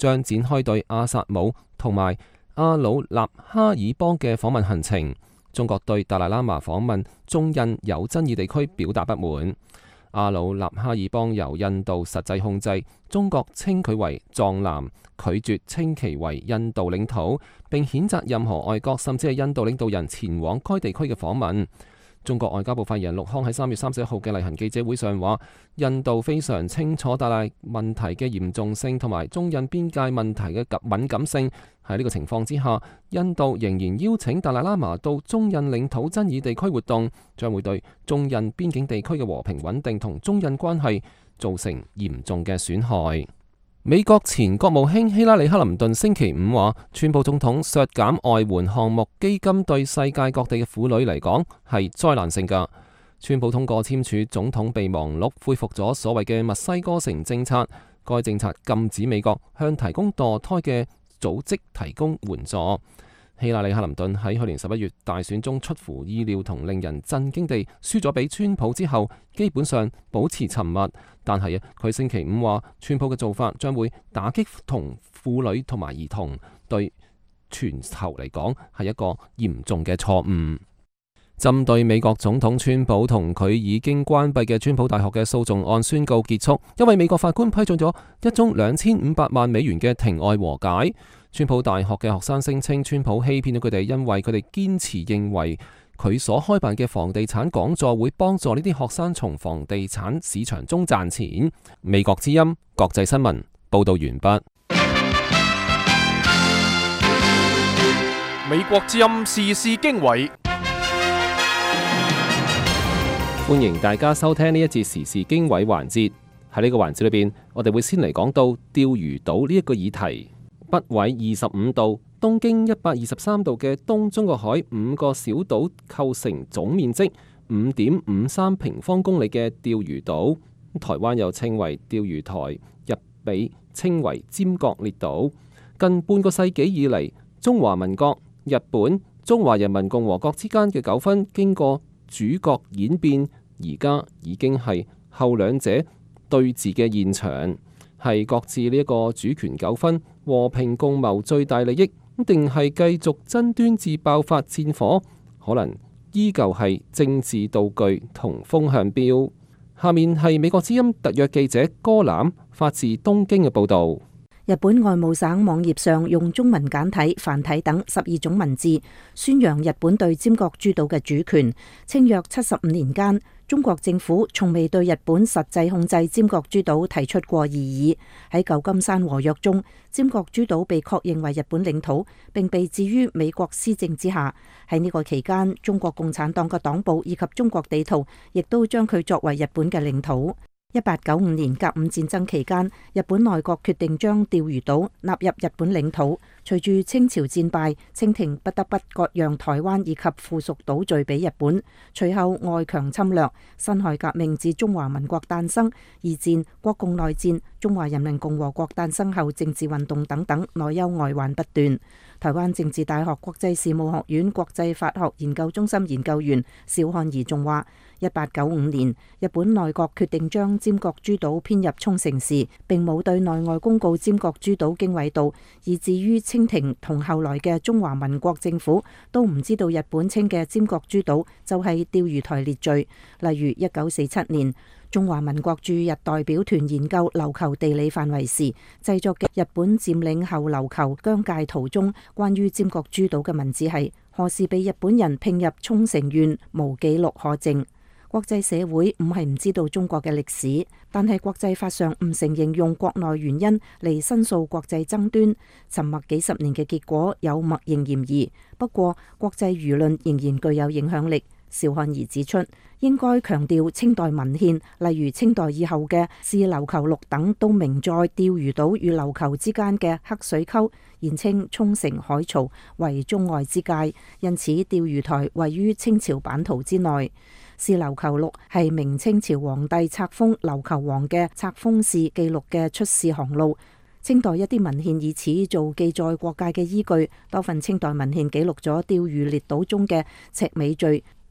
將展開對阿薩姆同埋阿魯納哈爾邦嘅訪問行程。中國對達賴喇嘛訪問中印有爭議地區表達不滿。阿魯納哈爾邦由印度實際控制，中國稱佢為藏南，拒絕稱其為印度領土，並譴責任何外國甚至係印度領導人前往該地區嘅訪問。中國外交部發言人陸康喺三月三十一號嘅例行記者會上話，印度非常清楚達賴問題嘅嚴重性同埋中印邊界問題嘅敏感性。喺呢個情況之下，印度仍然邀請達賴喇嘛到中印領土爭議地區活動，將會對中印邊境地區嘅和平穩定同中印關係造成嚴重嘅損害。美國前國務卿希拉里·克林頓星期五話，川普總統削減外援項目基金對世界各地嘅婦女嚟講係災難性㗎。川普通過簽署總統備忘錄，恢復咗所謂嘅墨西哥城政策，該政策禁止美國向提供墮胎嘅組織提供援助。希拉里·克林頓喺去年十一月大選中出乎意料同令人震驚地輸咗俾川普之後，基本上保持沉默。但係啊，佢星期五話，川普嘅做法將會打擊同婦女同埋兒童，對全球嚟講係一個嚴重嘅錯誤。針對美國總統川普同佢已經關閉嘅川普大學嘅訴訟案宣告結束，因為美國法官批准咗一宗兩千五百萬美元嘅庭外和解。川普大學嘅學生聲稱川普欺騙咗佢哋，因為佢哋堅持認為佢所開辦嘅房地產講座會幫助呢啲學生從房地產市場中賺錢。美國之音國際新聞報道完畢。 美國之音時事經緯， 歡迎大家收聽呢一節時事經緯環節。喺呢個環節裏邊，我哋會先嚟講到釣魚島呢一個議題。北緯二十五度、東經一百二十三度嘅東中國海五個小島構成總面積五點五三平方公里嘅釣魚島。台灣又稱為釣魚台，日被稱為尖閣列島。近半個世紀以嚟，中華民國、日本、中華人民共和國之間嘅糾紛經過主角演變，而家已經係後兩者對峙嘅現場，係各自呢一個主權糾紛和平共謀最大利益，定係繼續爭端至爆發戰火，可能依舊係政治道具同風向標。下面係美國之音特約記者戈攬發自東京嘅報道。 日本外務省網頁上用中文簡體、繁體等十二種文字宣揚日本對尖閣諸島嘅主權，稱約七十五年間，中國政府從未對日本實際控制尖閣諸島提出過異議。喺舊金山和約中，尖閣諸島被確認為日本領土，並被置於美國施政之下。喺呢個期間，中國共產黨嘅黨報以及中國地圖亦都將佢作為日本嘅領土。一八九五年甲午戰爭期間，日本內閣決定將釣魚島納入日本領土。隨住清朝戰敗，清廷不得不割讓台灣以及附屬島嶼俾日本。隨後外強侵略，辛亥革命至中華民國誕生，二戰、國共內戰、中華人民共和國誕生後政治運動等等，內憂外患不斷。台灣政治大學國際事務學院國際法學研究中心研究員邵漢儀仲話，一八九五年日本內閣決定將尖閣諸島編入沖繩時，並冇對內外公告尖閣諸島經緯度，以至於清廷同後來嘅中華民國政府都唔知道日本稱嘅尖閣諸島就係釣魚台列嶼。例如一九四七年，中華民國駐日代表團研究琉球地理範圍時，製作嘅日本佔領後琉球疆界圖中關於尖閣諸島嘅文字係何時被日本人併入沖繩縣，無記錄可證。國際社會唔係唔知道中國嘅歷史，但係國際法上唔承認用國內原因嚟申訴國際爭端，沉默幾十年嘅結果有默認嫌疑。不過國際輿論仍然具有影響力。邵漢儀指出，應該強調清代文獻，例如清代以後嘅《是琉球錄》等，都明載釣魚島與琉球之間嘅黑水溝，言稱沖繩海槽為中外之界，因此釣魚台位於清朝版圖之內。《是琉球錄》係明清朝皇帝冊封琉球王嘅冊封氏記錄嘅出使航路。清代一啲文獻以此做記載國界嘅依據，多份清代文獻記錄咗釣魚列島中嘅赤尾嶼、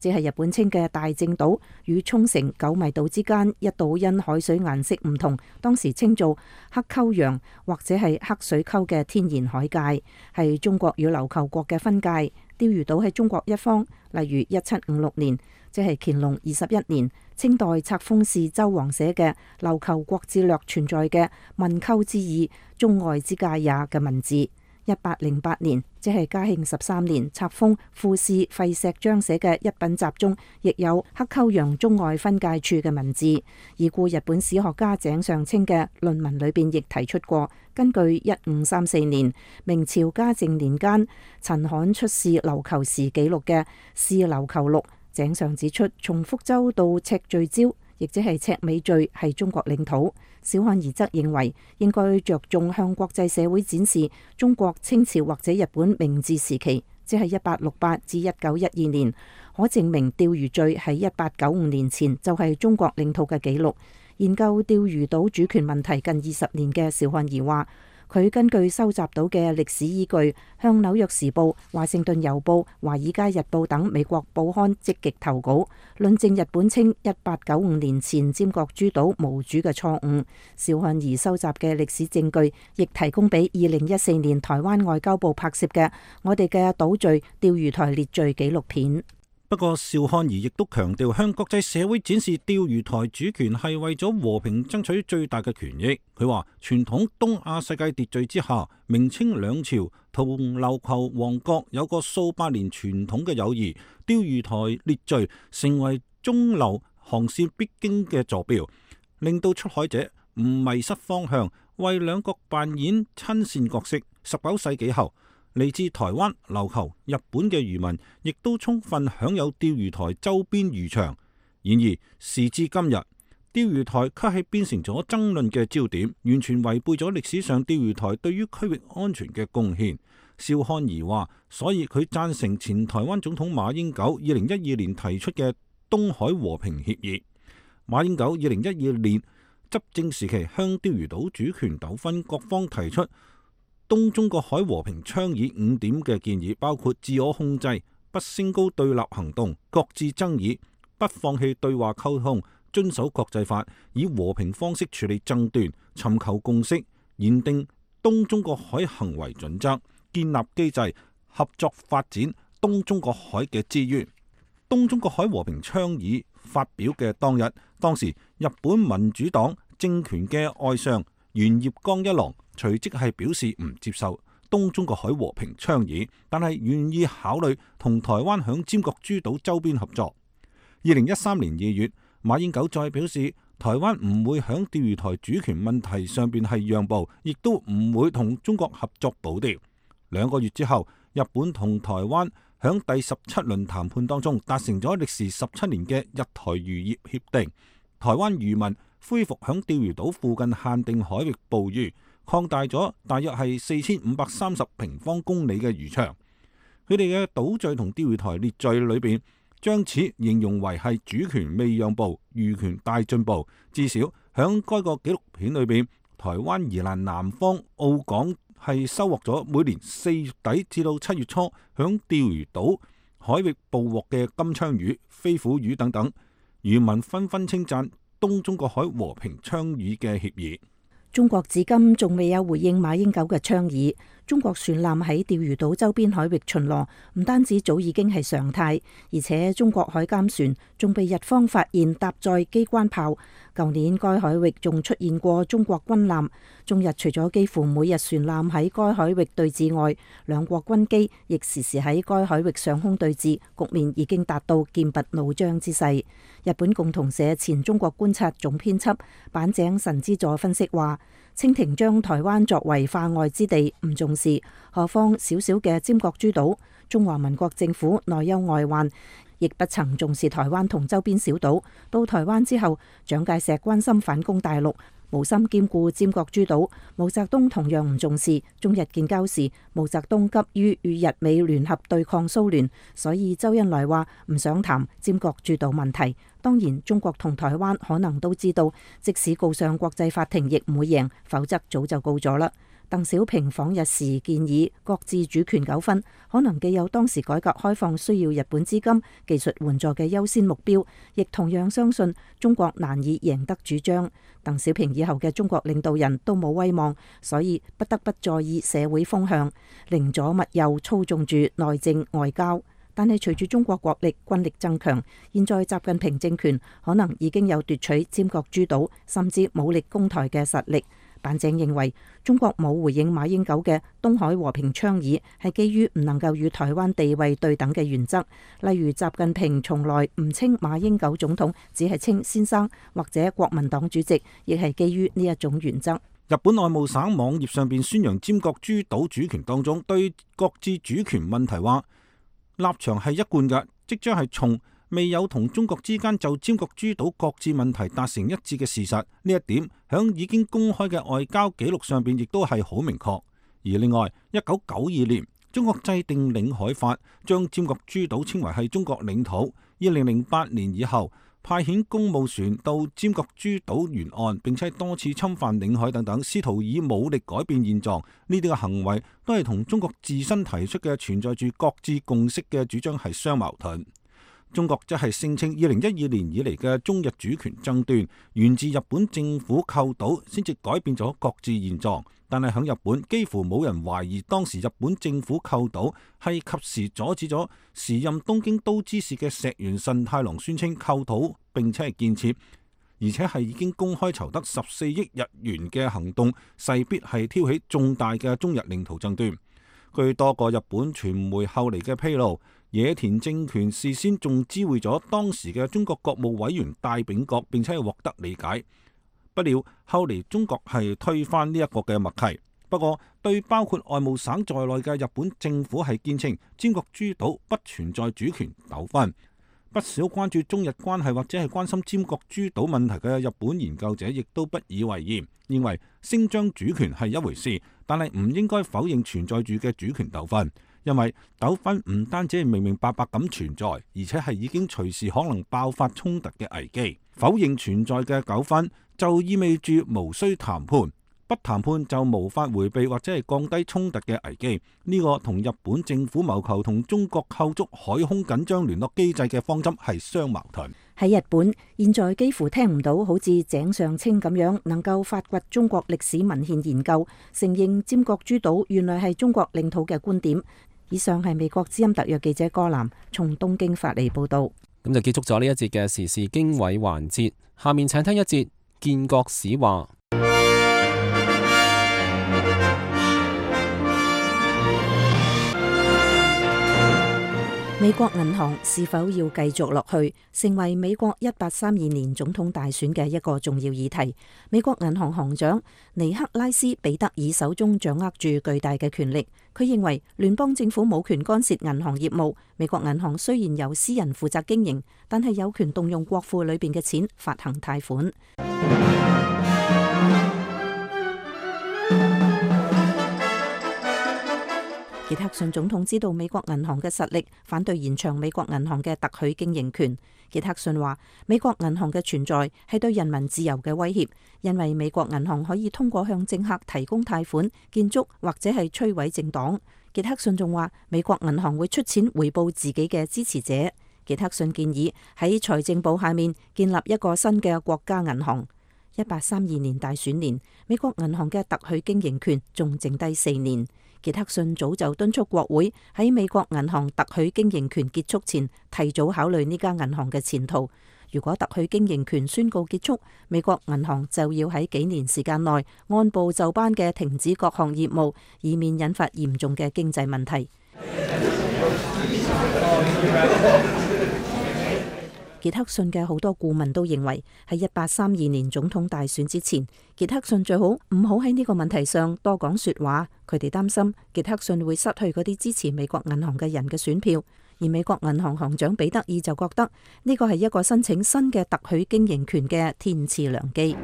即係日本稱嘅大正島與沖繩九米島之間一島，因海水顏色唔同，當時稱做黑溝洋或者係黑水溝嘅天然海界，係中國與琉球國嘅分界。釣魚島喺中國一方，例如一七五六年，即係乾隆二十一年，清代冊封使周煌寫嘅《琉球國志略》存在嘅問溝之意，中外之界也嘅文字。一八零八年，即係嘉慶十三年，冊封副使費錫章寫嘅一品集中，亦有黑溝洋中外分界處嘅文字。已故日本史學家井上清嘅論文裏邊亦提出過，根據一五三四年明朝嘉靖年間陳罕出使琉球時記錄嘅《使琉球錄》，井上指出，從福州到赤聚礁，亦即係赤尾聚，係中國領土。小漢儀則認為應該着重向國際社會展示中國清朝或者日本明治時期，即係一八六八至一九一二年，可證明釣魚聚喺一八九五年前就係中國領土嘅記錄。研究釣魚島主權問題近二十年嘅小漢儀話，佢根據收集到嘅歷史依據，向紐約時報、華盛頓郵報、華爾街日報等美國報刊積極投稿，論證日本稱一八九五年前尖閣諸島無主嘅錯誤。小漢儀收集嘅歷史證據，亦提供俾二零一四年台灣外交部拍攝嘅《我哋嘅島嶼釣魚台列嶼》紀錄片。 不過，邵漢儀亦都強調，向國際社會展示釣魚台主權係為咗和平爭取最大嘅權益。佢話：傳統東亞世界秩序之下，明清兩朝同琉球王國有個數百年傳統嘅友誼，釣魚台列嶼成為中流航線必經嘅坐標，令到出海者唔迷失方向，為兩國扮演親善角色。十九世紀後，嚟自台灣、琉球、日本嘅漁民，亦都充分享有釣魚台周邊漁場。然而，時至今日，釣魚台卻係變成咗爭論嘅焦點，完全違背咗歷史上釣魚台對於區域安全嘅貢獻。邵漢儀話，所以佢贊成前台灣總統馬英九二零一二年提出嘅東海和平協議。馬英九二零一二年執政時期，向釣魚島主權糾紛各方提出東中國海和平倡議五點嘅建議，包括自我控制、不升高對立行動、擱置爭議、不放棄對話溝通、遵守國際法、以和平方式處理爭端、尋求共識、擬定東中國海行為準則、建立機制、合作發展東中國海嘅資源。東中國海和平倡議發表嘅當日，當時日本民主黨政權嘅外相猿葉剛一郎隨即係表示唔接受東中國海和平倡議，但係願意考慮同台灣響尖閣諸島周邊合作。二零一三年二月，馬英九再表示，台灣唔會響釣魚台主權問題上邊係讓步，亦都唔會同中國合作保釣。兩個月之後，日本同台灣響第十七輪談判當中達成咗歷時十七年嘅日台漁業協定，台灣漁民恢復響釣魚島附近限定海域捕魚，擴大咗大約係四千五百三十平方公里嘅漁場。佢哋嘅島嶼同釣魚台列嶼裏邊，將此形容為係主權未讓步，漁權大進步。至少響該個紀錄片裏邊，台灣宜蘭南方澳港係收穫咗每年四月底至到七月初響釣魚島海域捕獲嘅金槍魚、飛虎魚等等。漁民紛紛稱讚東中國海和平倡議嘅協議。 中國至今仲未有回應馬英九嘅倡議。中國船艦喺釣魚島周邊海域巡邏，唔單止早已經係常態，而且中國海監船仲被日方發現搭載機關炮。舊年該海域仲出現過中國軍艦。中日除咗幾乎每日船艦喺該海域對峙外，兩國軍機亦時時喺該海域上空對峙，局面已經達到劍拔弩張之勢。日本共同社前中國觀察總編輯板井神之助分析話，清廷將台灣作為化外之地唔重視，何況小小嘅尖閣諸島，中華民國政府內憂外患，亦不曾重視台灣同周邊小島。到台灣之後，蔣介石關心反攻大陸，無心兼顧尖閣諸島。毛澤東同樣唔重視。中日建交時，毛澤東急於與日美聯合對抗蘇聯，所以周恩來話唔想談尖閣諸島問題。當然，中國同台灣可能都知道，即使告上國際法庭亦唔會贏，否則早就告咗啦。 鄧小平訪日時建議，擱置主權糾紛可能既有當時改革開放需要日本資金、技術援助嘅優先目標，亦同樣相信中國難以贏得主張。鄧小平以後嘅中國領導人都冇威望，所以不得不在意社會風向，寧左勿右操縱住內政外交。但係隨住中國國力軍力增強，現在習近平政權可能已經有奪取尖閣諸島甚至武力攻台嘅實力。板井認為，中國冇回應馬英九嘅東海和平倡議，係基於唔能夠與台灣地位對等嘅原則。例如，習近平從來唔稱馬英九總統，只係稱先生，或者國民黨主席，亦係基於呢一種原則。 日本外務省網頁上邊宣揚尖閣諸島主權當中，對擱置主權問題話立場係一貫嘅，即將係從未有同中國之間就尖閣諸島擱置問題達成一致嘅事實，呢一點響已經公開嘅外交記錄上邊亦都係好明確。而另外，一九九二年中國制定領海法，將尖閣諸島稱為係中國領土。二零零八年以後，派遣公務船到尖閣諸島沿岸，並且多次侵犯領海等等，試圖以武力改變現狀。呢啲嘅行為都係同中國自身提出嘅存在住擱置共識嘅主張係相矛盾。中國則係聲稱二零一二年以嚟嘅中日主權爭端源自日本政府購島，先至改變咗擱置現狀。但係喺日本，幾乎冇人懷疑當時日本政府購島係及時阻止咗時任東京都知事嘅石原慎太郎宣稱購島並且係建設，而且係已經公開籌得十四億日元嘅行動，勢必係挑起重大嘅中日領土爭端。據多個日本傳媒後嚟嘅披露，野田政權事先仲知會咗當時嘅中國國務委員戴秉國，並且係獲得理解。不料後嚟中國係推翻呢一個嘅默契。不過對包括外務省在內嘅日本政府係堅稱尖閣諸島不存在主權糾紛。不少關注中日關係或者係關心尖閣諸島問題嘅日本研究者亦都不以為然，認為聲張主權係一回事，但係唔應該否認存在住嘅主權糾紛。因為糾紛唔單止係明明白白咁存在，而且係已經隨時可能爆發衝突嘅危機。否認存在嘅糾紛就意味住無需談判，不談判就無法迴避或者係降低衝突嘅危機。呢、這個同日本政府謀求同中國構築海空緊張聯絡機制嘅方針係相矛盾。 喺日本，現在幾乎聽唔到好似井上清咁樣能夠發掘中國歷史文獻研究，承認尖閣諸島原來係中國領土嘅觀點。以上係美國之音特約記者柯南從東京發嚟報道。 咁就結束咗呢一節嘅時事經緯環節，下面請聽一節建國史話。 美國銀行是否要繼續落去，成為美國一八三二年總統大選嘅一個重要議題。美國銀行行長尼克拉斯彼得爾手中掌握住巨大嘅權力，佢認為聯邦政府冇權干涉銀行業務。美國銀行雖然由私人負責經營，但係有權動用國庫裏邊嘅錢發行貸款。傑克遜總統知道美國銀行嘅實力，反對延長美國銀行嘅特許經營權。傑克遜話：美國銀行嘅存在係對人民自由嘅威脅，因為美國銀行可以通過向政客提供貸款、建築或者係摧毀政黨。傑克遜仲話：美國銀行會出錢回報自己嘅支持者。傑克遜建議喺財政部下面建立一個新嘅國家銀行。一八三二年大選年，美國銀行嘅特許經營權仲剩低四年。傑克遜早就敦促國會喺美國銀行特許經營權結束前提早考慮呢間銀行嘅前途。如果特許經營權宣告結束，美國銀行就要喺幾年時間內按部就班嘅停止各項業務，以免引發嚴重嘅經濟問題。傑克遜嘅好多顧問都認為，喺一八三二年總統大選之前，傑克遜最好唔好喺呢個問題上多講說話。佢哋擔心傑克遜會失去嗰啲支持美國銀行嘅人嘅選票。而美國銀行行長彼得爾就覺得呢個係一個申請新嘅特許經營權嘅天賜良機。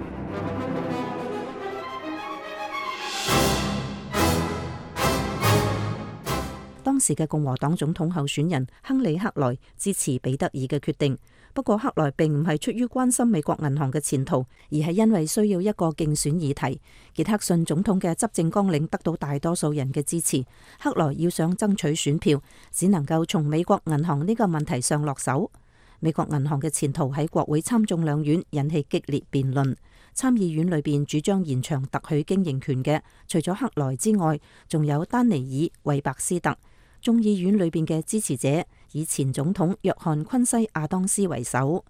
當時嘅共和黨總統候選人亨利克萊支持彼得爾嘅決定。 不過克萊並唔係出於關心美國銀行嘅前途，而係因為需要一個競選議題。傑克遜總統嘅執政綱領得到大多數人嘅支持，克萊要想爭取選票，只能夠從美國銀行呢個問題上落手。美國銀行嘅前途喺國會參眾兩院引起激烈辯論。參議院裏邊主張延長特許經營權嘅，除咗克萊之外，仲有丹尼爾·韋伯斯特。眾議院裏邊嘅支持者以前總統約翰昆西亞當斯為首。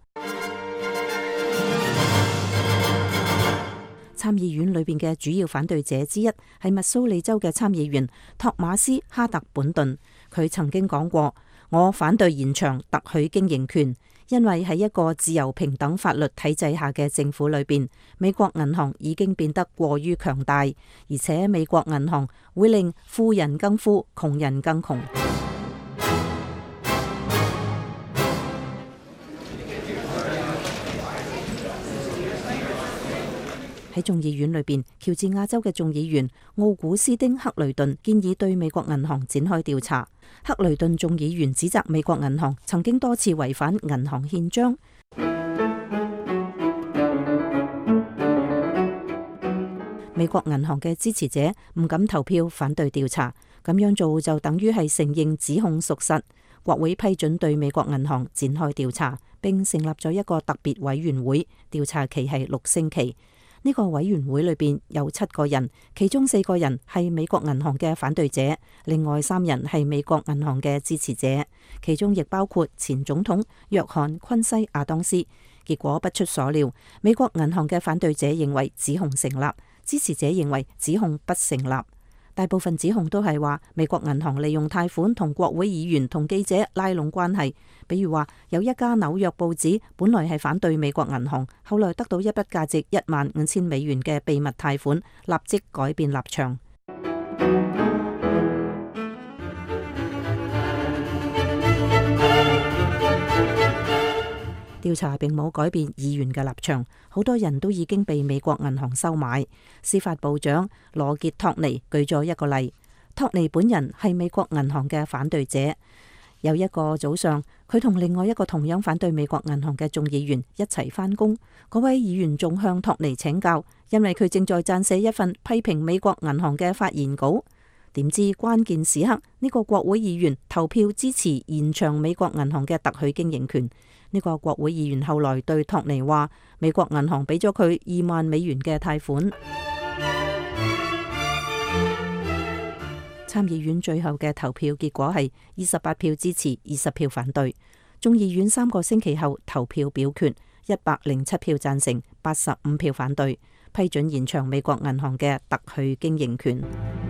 參議院裏邊嘅主要反對者之一係密蘇里州嘅參議員托馬斯·哈特本頓。佢曾經講過：我反對延長特許經營權，因為喺一個自由平等法律體制下嘅政府裏邊，美國銀行已經變得過於強大，而且美國銀行會令富人更富，窮人更窮。喺眾議院裏邊，喬治亞州嘅眾議員奧古斯丁·克雷頓建議對美國銀行展開調查。克雷頓眾議員指責美國銀行曾經多次違反銀行憲章。美國銀行嘅支持者唔敢投票反對調查，咁樣做就等於係承認指控屬實。國會批准對美國銀行展開調查，並成立咗一個特別委員會，調查期係六星期。呢個委員會裏邊有七個人，其中四個人係美國銀行嘅反對者，另外三人係美國銀行嘅支持者，其中亦包括前總統約翰昆西亞當斯。結果不出所料，美國銀行嘅反對者認為指控成立，支持者認為指控不成立。大部分指控都係話美國銀行利用貸款同國會議員同記者拉攏關係，比如話有一家紐約報紙本來係反對美國銀行，後來得到一筆價值一萬五千美元嘅秘密貸款，立即改變立場。調查並冇改變議員嘅立場，好多人都已經被美國銀行收買。司法部長羅傑托尼舉咗一個例，托尼本人係美國銀行嘅反對者。有一個早上，佢同另外一個同樣反對美國銀行嘅眾議員一齊返工，嗰位議員仲向托尼請教，因為佢正在撰寫一份批評美國銀行嘅發言稿。點知關鍵時刻，呢個國會議員投票支持延長美國銀行嘅特許經營權。呢個國會議員後來對托尼話，美國銀行俾咗佢二萬美元嘅貸款。參議院最後嘅投票結果係二十八票支持，二十票反對。眾議院三個星期後投票表決，一百零七票贊成，八十五票反對，批准延長美國銀行嘅特許經營權。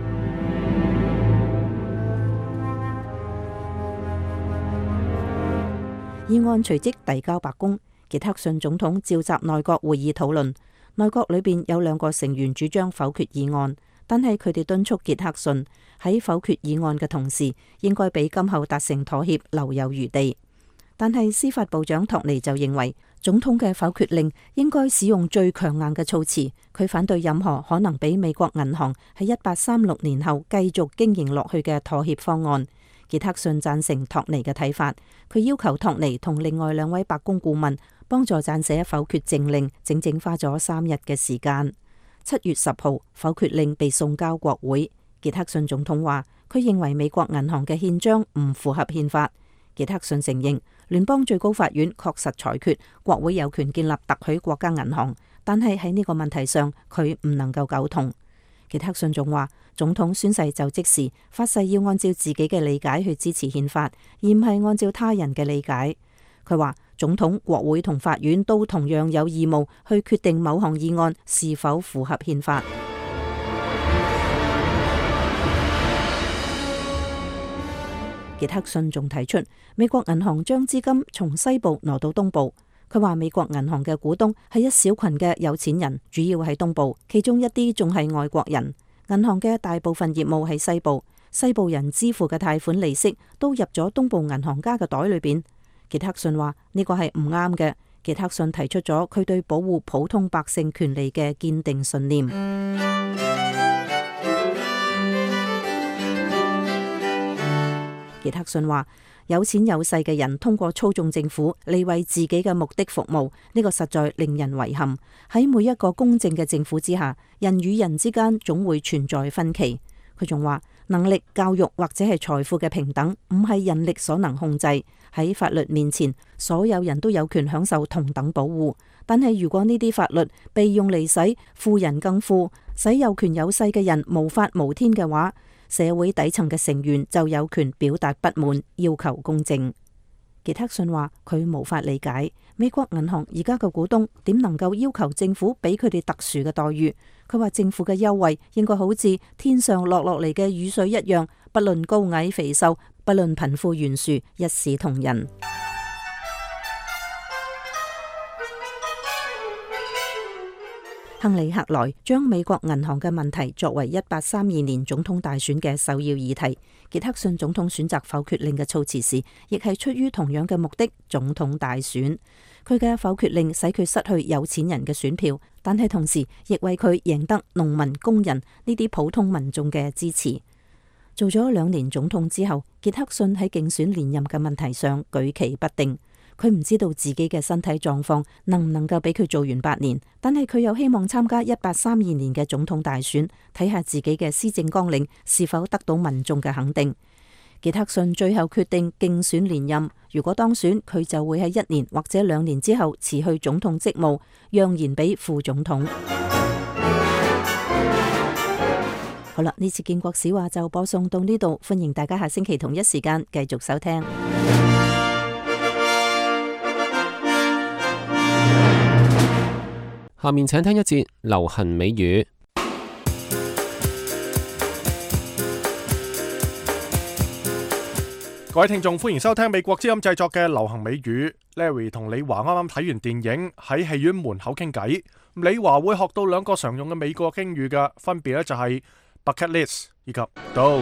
議案隨即遞交白宮，傑克遜總統召集內閣會議討論。內閣裏邊有兩個成員主張否決議案，但係佢哋敦促傑克遜喺否決議案嘅同時，應該俾今後達成妥協留有餘地。但係司法部長托尼就認為，總統嘅否決令應該使用最強硬嘅措辭。佢反對任何可能俾美國銀行喺一八三六年後繼續經營落去嘅妥協方案。傑克遜贊成托尼嘅睇法，佢要求托尼同另外兩位白宮顧問幫助撰寫否決政令，整整花咗三日嘅時間。七月十號，否決令被送交國會。傑克遜總統話，佢認為美國銀行嘅憲章唔符合憲法。傑克遜承認聯邦最高法院確實裁決國會有權建立特許國家銀行，但係喺呢個問題上佢唔能夠苟同。傑克遜仲話，總統宣誓就職時發誓要按照自己嘅理解去支持憲法，而唔係按照他人嘅理解。佢話總統、國會同法院都同樣有義務去決定某項議案是否符合憲法。傑克遜仲提出，美國銀行將資金從西部挪到東部。佢話美國銀行嘅股東係一小群嘅有錢人，主要喺東部，其中一啲仲係外國人。銀行嘅大部分業務喺西部，西部人支付嘅貸款利息都入咗東部銀行家嘅袋裏邊。傑克遜話呢個係唔啱嘅。傑克遜提出咗佢對保護普通百姓權利嘅堅定信念。傑克遜話， 有錢有勢嘅人通過操縱政府嚟為自己嘅目的服務，呢個實在令人遺憾。喺每一個公正嘅政府之下，人與人之間總會存在分歧。佢仲話，能力、教育或者係財富嘅平等唔係人力所能控制。喺法律面前，所有人都有權享受同等保護。但係如果呢啲法律被用嚟使富人更富，使有權有勢嘅人無法無天嘅話，社會底層嘅成員就有權表達不滿，要求公正。傑克遜話佢無法理解美國銀行而家嘅股東點能夠要求政府俾佢哋特殊嘅待遇。佢話政府嘅優惠應該好似天上落落嚟嘅雨水一樣，不論高矮肥瘦，不論貧富懸殊，一視同仁。亨利·克萊將美國銀行嘅問題作為一八三二年總統大選嘅首要議題。傑克遜總統選擇否決令嘅措辭時，亦係出於同樣嘅目的。總統大選，佢嘅否決令使佢失去有錢人嘅選票，但係同時亦為佢贏得農民、工人呢啲普通民眾嘅支持。做咗兩年總統之後，傑克遜喺競選連任嘅問題上舉棋不定。佢唔知道自己嘅身體狀況能唔能夠俾佢做完八年，但係佢又希望參加一八三二年嘅總統大選，睇下自己嘅施政綱領是否得到民眾嘅肯定。傑克遜最後決定競選連任，如果當選，佢就會喺一年或者兩年之後辭去總統職務，讓賢俾副總統。好啦，呢次建國史話就播送到呢度，歡迎大家下星期同一時間繼續收聽。 下面請聽一節流行美語。 各位聽眾，歡迎收聽美國之音製作嘅流行美語。Larry 同李華啱啱睇完電影，喺戲院門口傾偈。李華會學到兩個常用嘅美國英語嘅，分別咧就係 bucket list 以及 dough。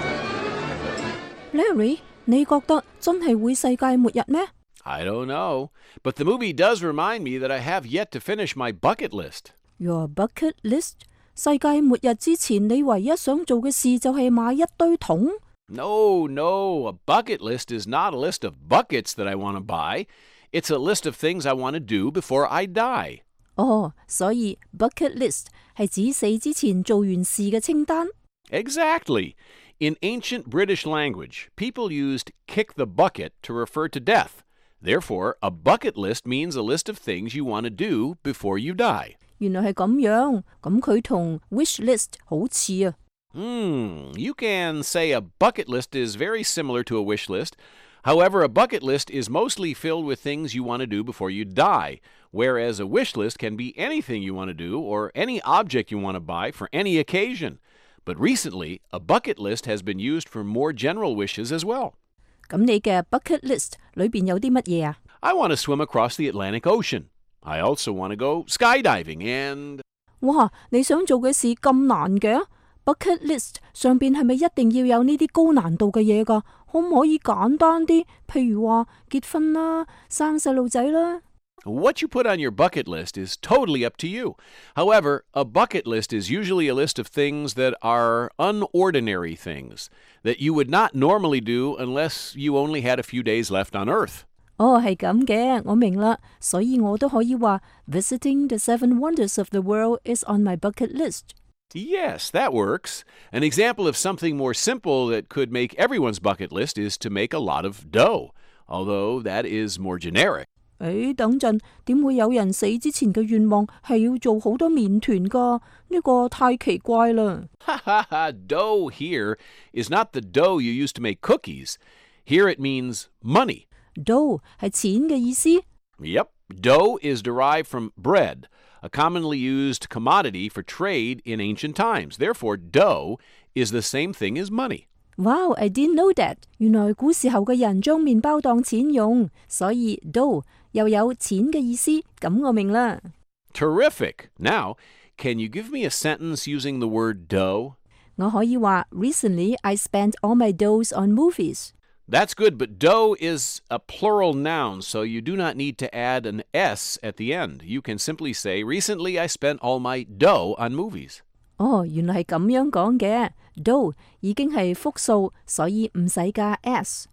Larry， 你覺得真係會世界末日咩 ？I don't know, but the movie does remind me that I have yet to finish my bucket list. Your bucket list? 世界末日之前，你唯一想做嘅事就係買一堆桶？ No, no, a bucket list is not a list of buckets that I want to buy. It's a list of things I want to do before I die. 哦，所以 bucket list 係指死之前做完事嘅清單。 Exactly. In ancient British language, people used kick the bucket to refer to death.Therefore, a bucket list means a list of things you want to do before you die. 原來係咁樣，咁佢同 wish list 好似啊。 Hmm, you can say a bucket list is very similar to a wish list. However, a bucket list is mostly filled with things you want to do before you die, whereas a wish list can be anything you want to do or any object you want to buy for any occasion. But recently, a bucket list has been used for more general wishes as well. 咁你嘅 bucket list 裏邊有啲乜嘢啊？ I want to swim across the Atlantic Ocean. I also want to go skydiving and... 哇，你想做嘅事咁難嘅 ？bucket list 上邊係咪一定要有呢啲高難度嘅嘢㗎？可唔可以簡單啲？譬如話結婚啦、生細路仔啦。 What you put on your bucket list is totally up to you. However, a bucket list is usually a list of things that are unordinary things that you would not normally do unless you only had a few days left on Earth. 哦，係咁嘅，我明啦，所以我都可以話 Visiting the seven wonders of the world is on my bucket list. Yes, that works. An example of something more simple that could make everyone's bucket list is to make a lot of dough, although that is more generic. 誒，等陣，點會有人死之前嘅願望係要做好多麵團㗎？呢個太奇怪啦！ Ha ha ha! Dough here is not the dough you use to make cookies. Here it means money. Dough 係錢嘅意思。 Yep, dough is derived from bread, a commonly used commodity for trade in ancient times. Therefore, dough is the same thing as money. Wow, I didn't know that. 原來古時候嘅人將麵包當錢用，所以 dough 又有錢嘅意思，咁我明啦。 Terrific. Now, can you give me a sentence using the word dough? 我可以話 Recently, I spent all my doughs on movies. That's good, but dough is a plural noun, so you do not need to add an S at the end. You can simply say, Recently, I spent all my dough on movies. 哦，原來係咁樣講嘅。dough 已經係複數，所以唔使加 s。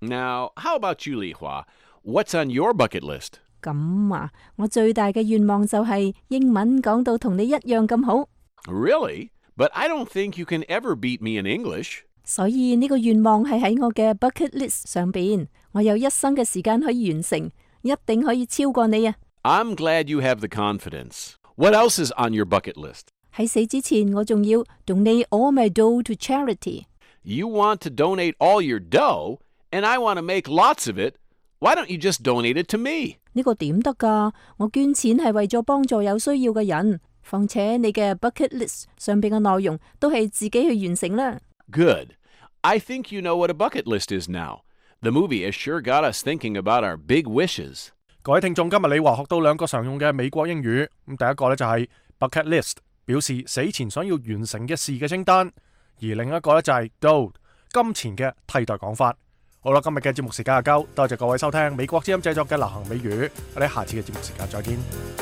Now, how about you, Li Hua? What's on your bucket list? 咁啊，我最大嘅願望就係英文講到同你一樣咁好。 Really? But I don't think you can ever beat me in English. 所以呢個願望係喺我嘅 bucket list 上邊，我有一生嘅時間可以完成，一定可以超過你啊！ I'm glad you have the confidence. What else is on your bucket list? 喺死之前，我仲要 donate all my dough to charity。 You want to donate all your dough, and I want to make lots of it. Why don't you just donate it to me? 呢個點得㗎？我捐錢係為咗幫助有需要嘅人，況且你嘅 bucket list 上邊嘅內容都係自己去完成啦。 Good. I think you know what a bucket list is now. The movie has sure got us thinking about our big wishes. 各位聽眾，今日李華學到兩個常用嘅美國英語。咁第一個呢就係 bucket list，表示死前想要完成嘅事嘅清單；而另一個呢就係 dough，金錢嘅替代講法。好啦，今日嘅節目時間就夠，多謝各位收聽美國之音製作嘅流行美語，我哋下次嘅節目時間再見。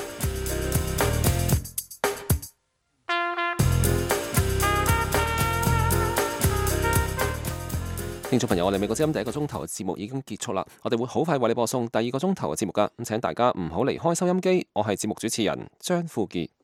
聽眾朋友，我哋美國之音第一個鐘頭嘅節目已經結束啦，我哋會好快為你播送第二個鐘頭嘅節目噶，咁請大家唔好離開收音機。我係節目主持人張富傑。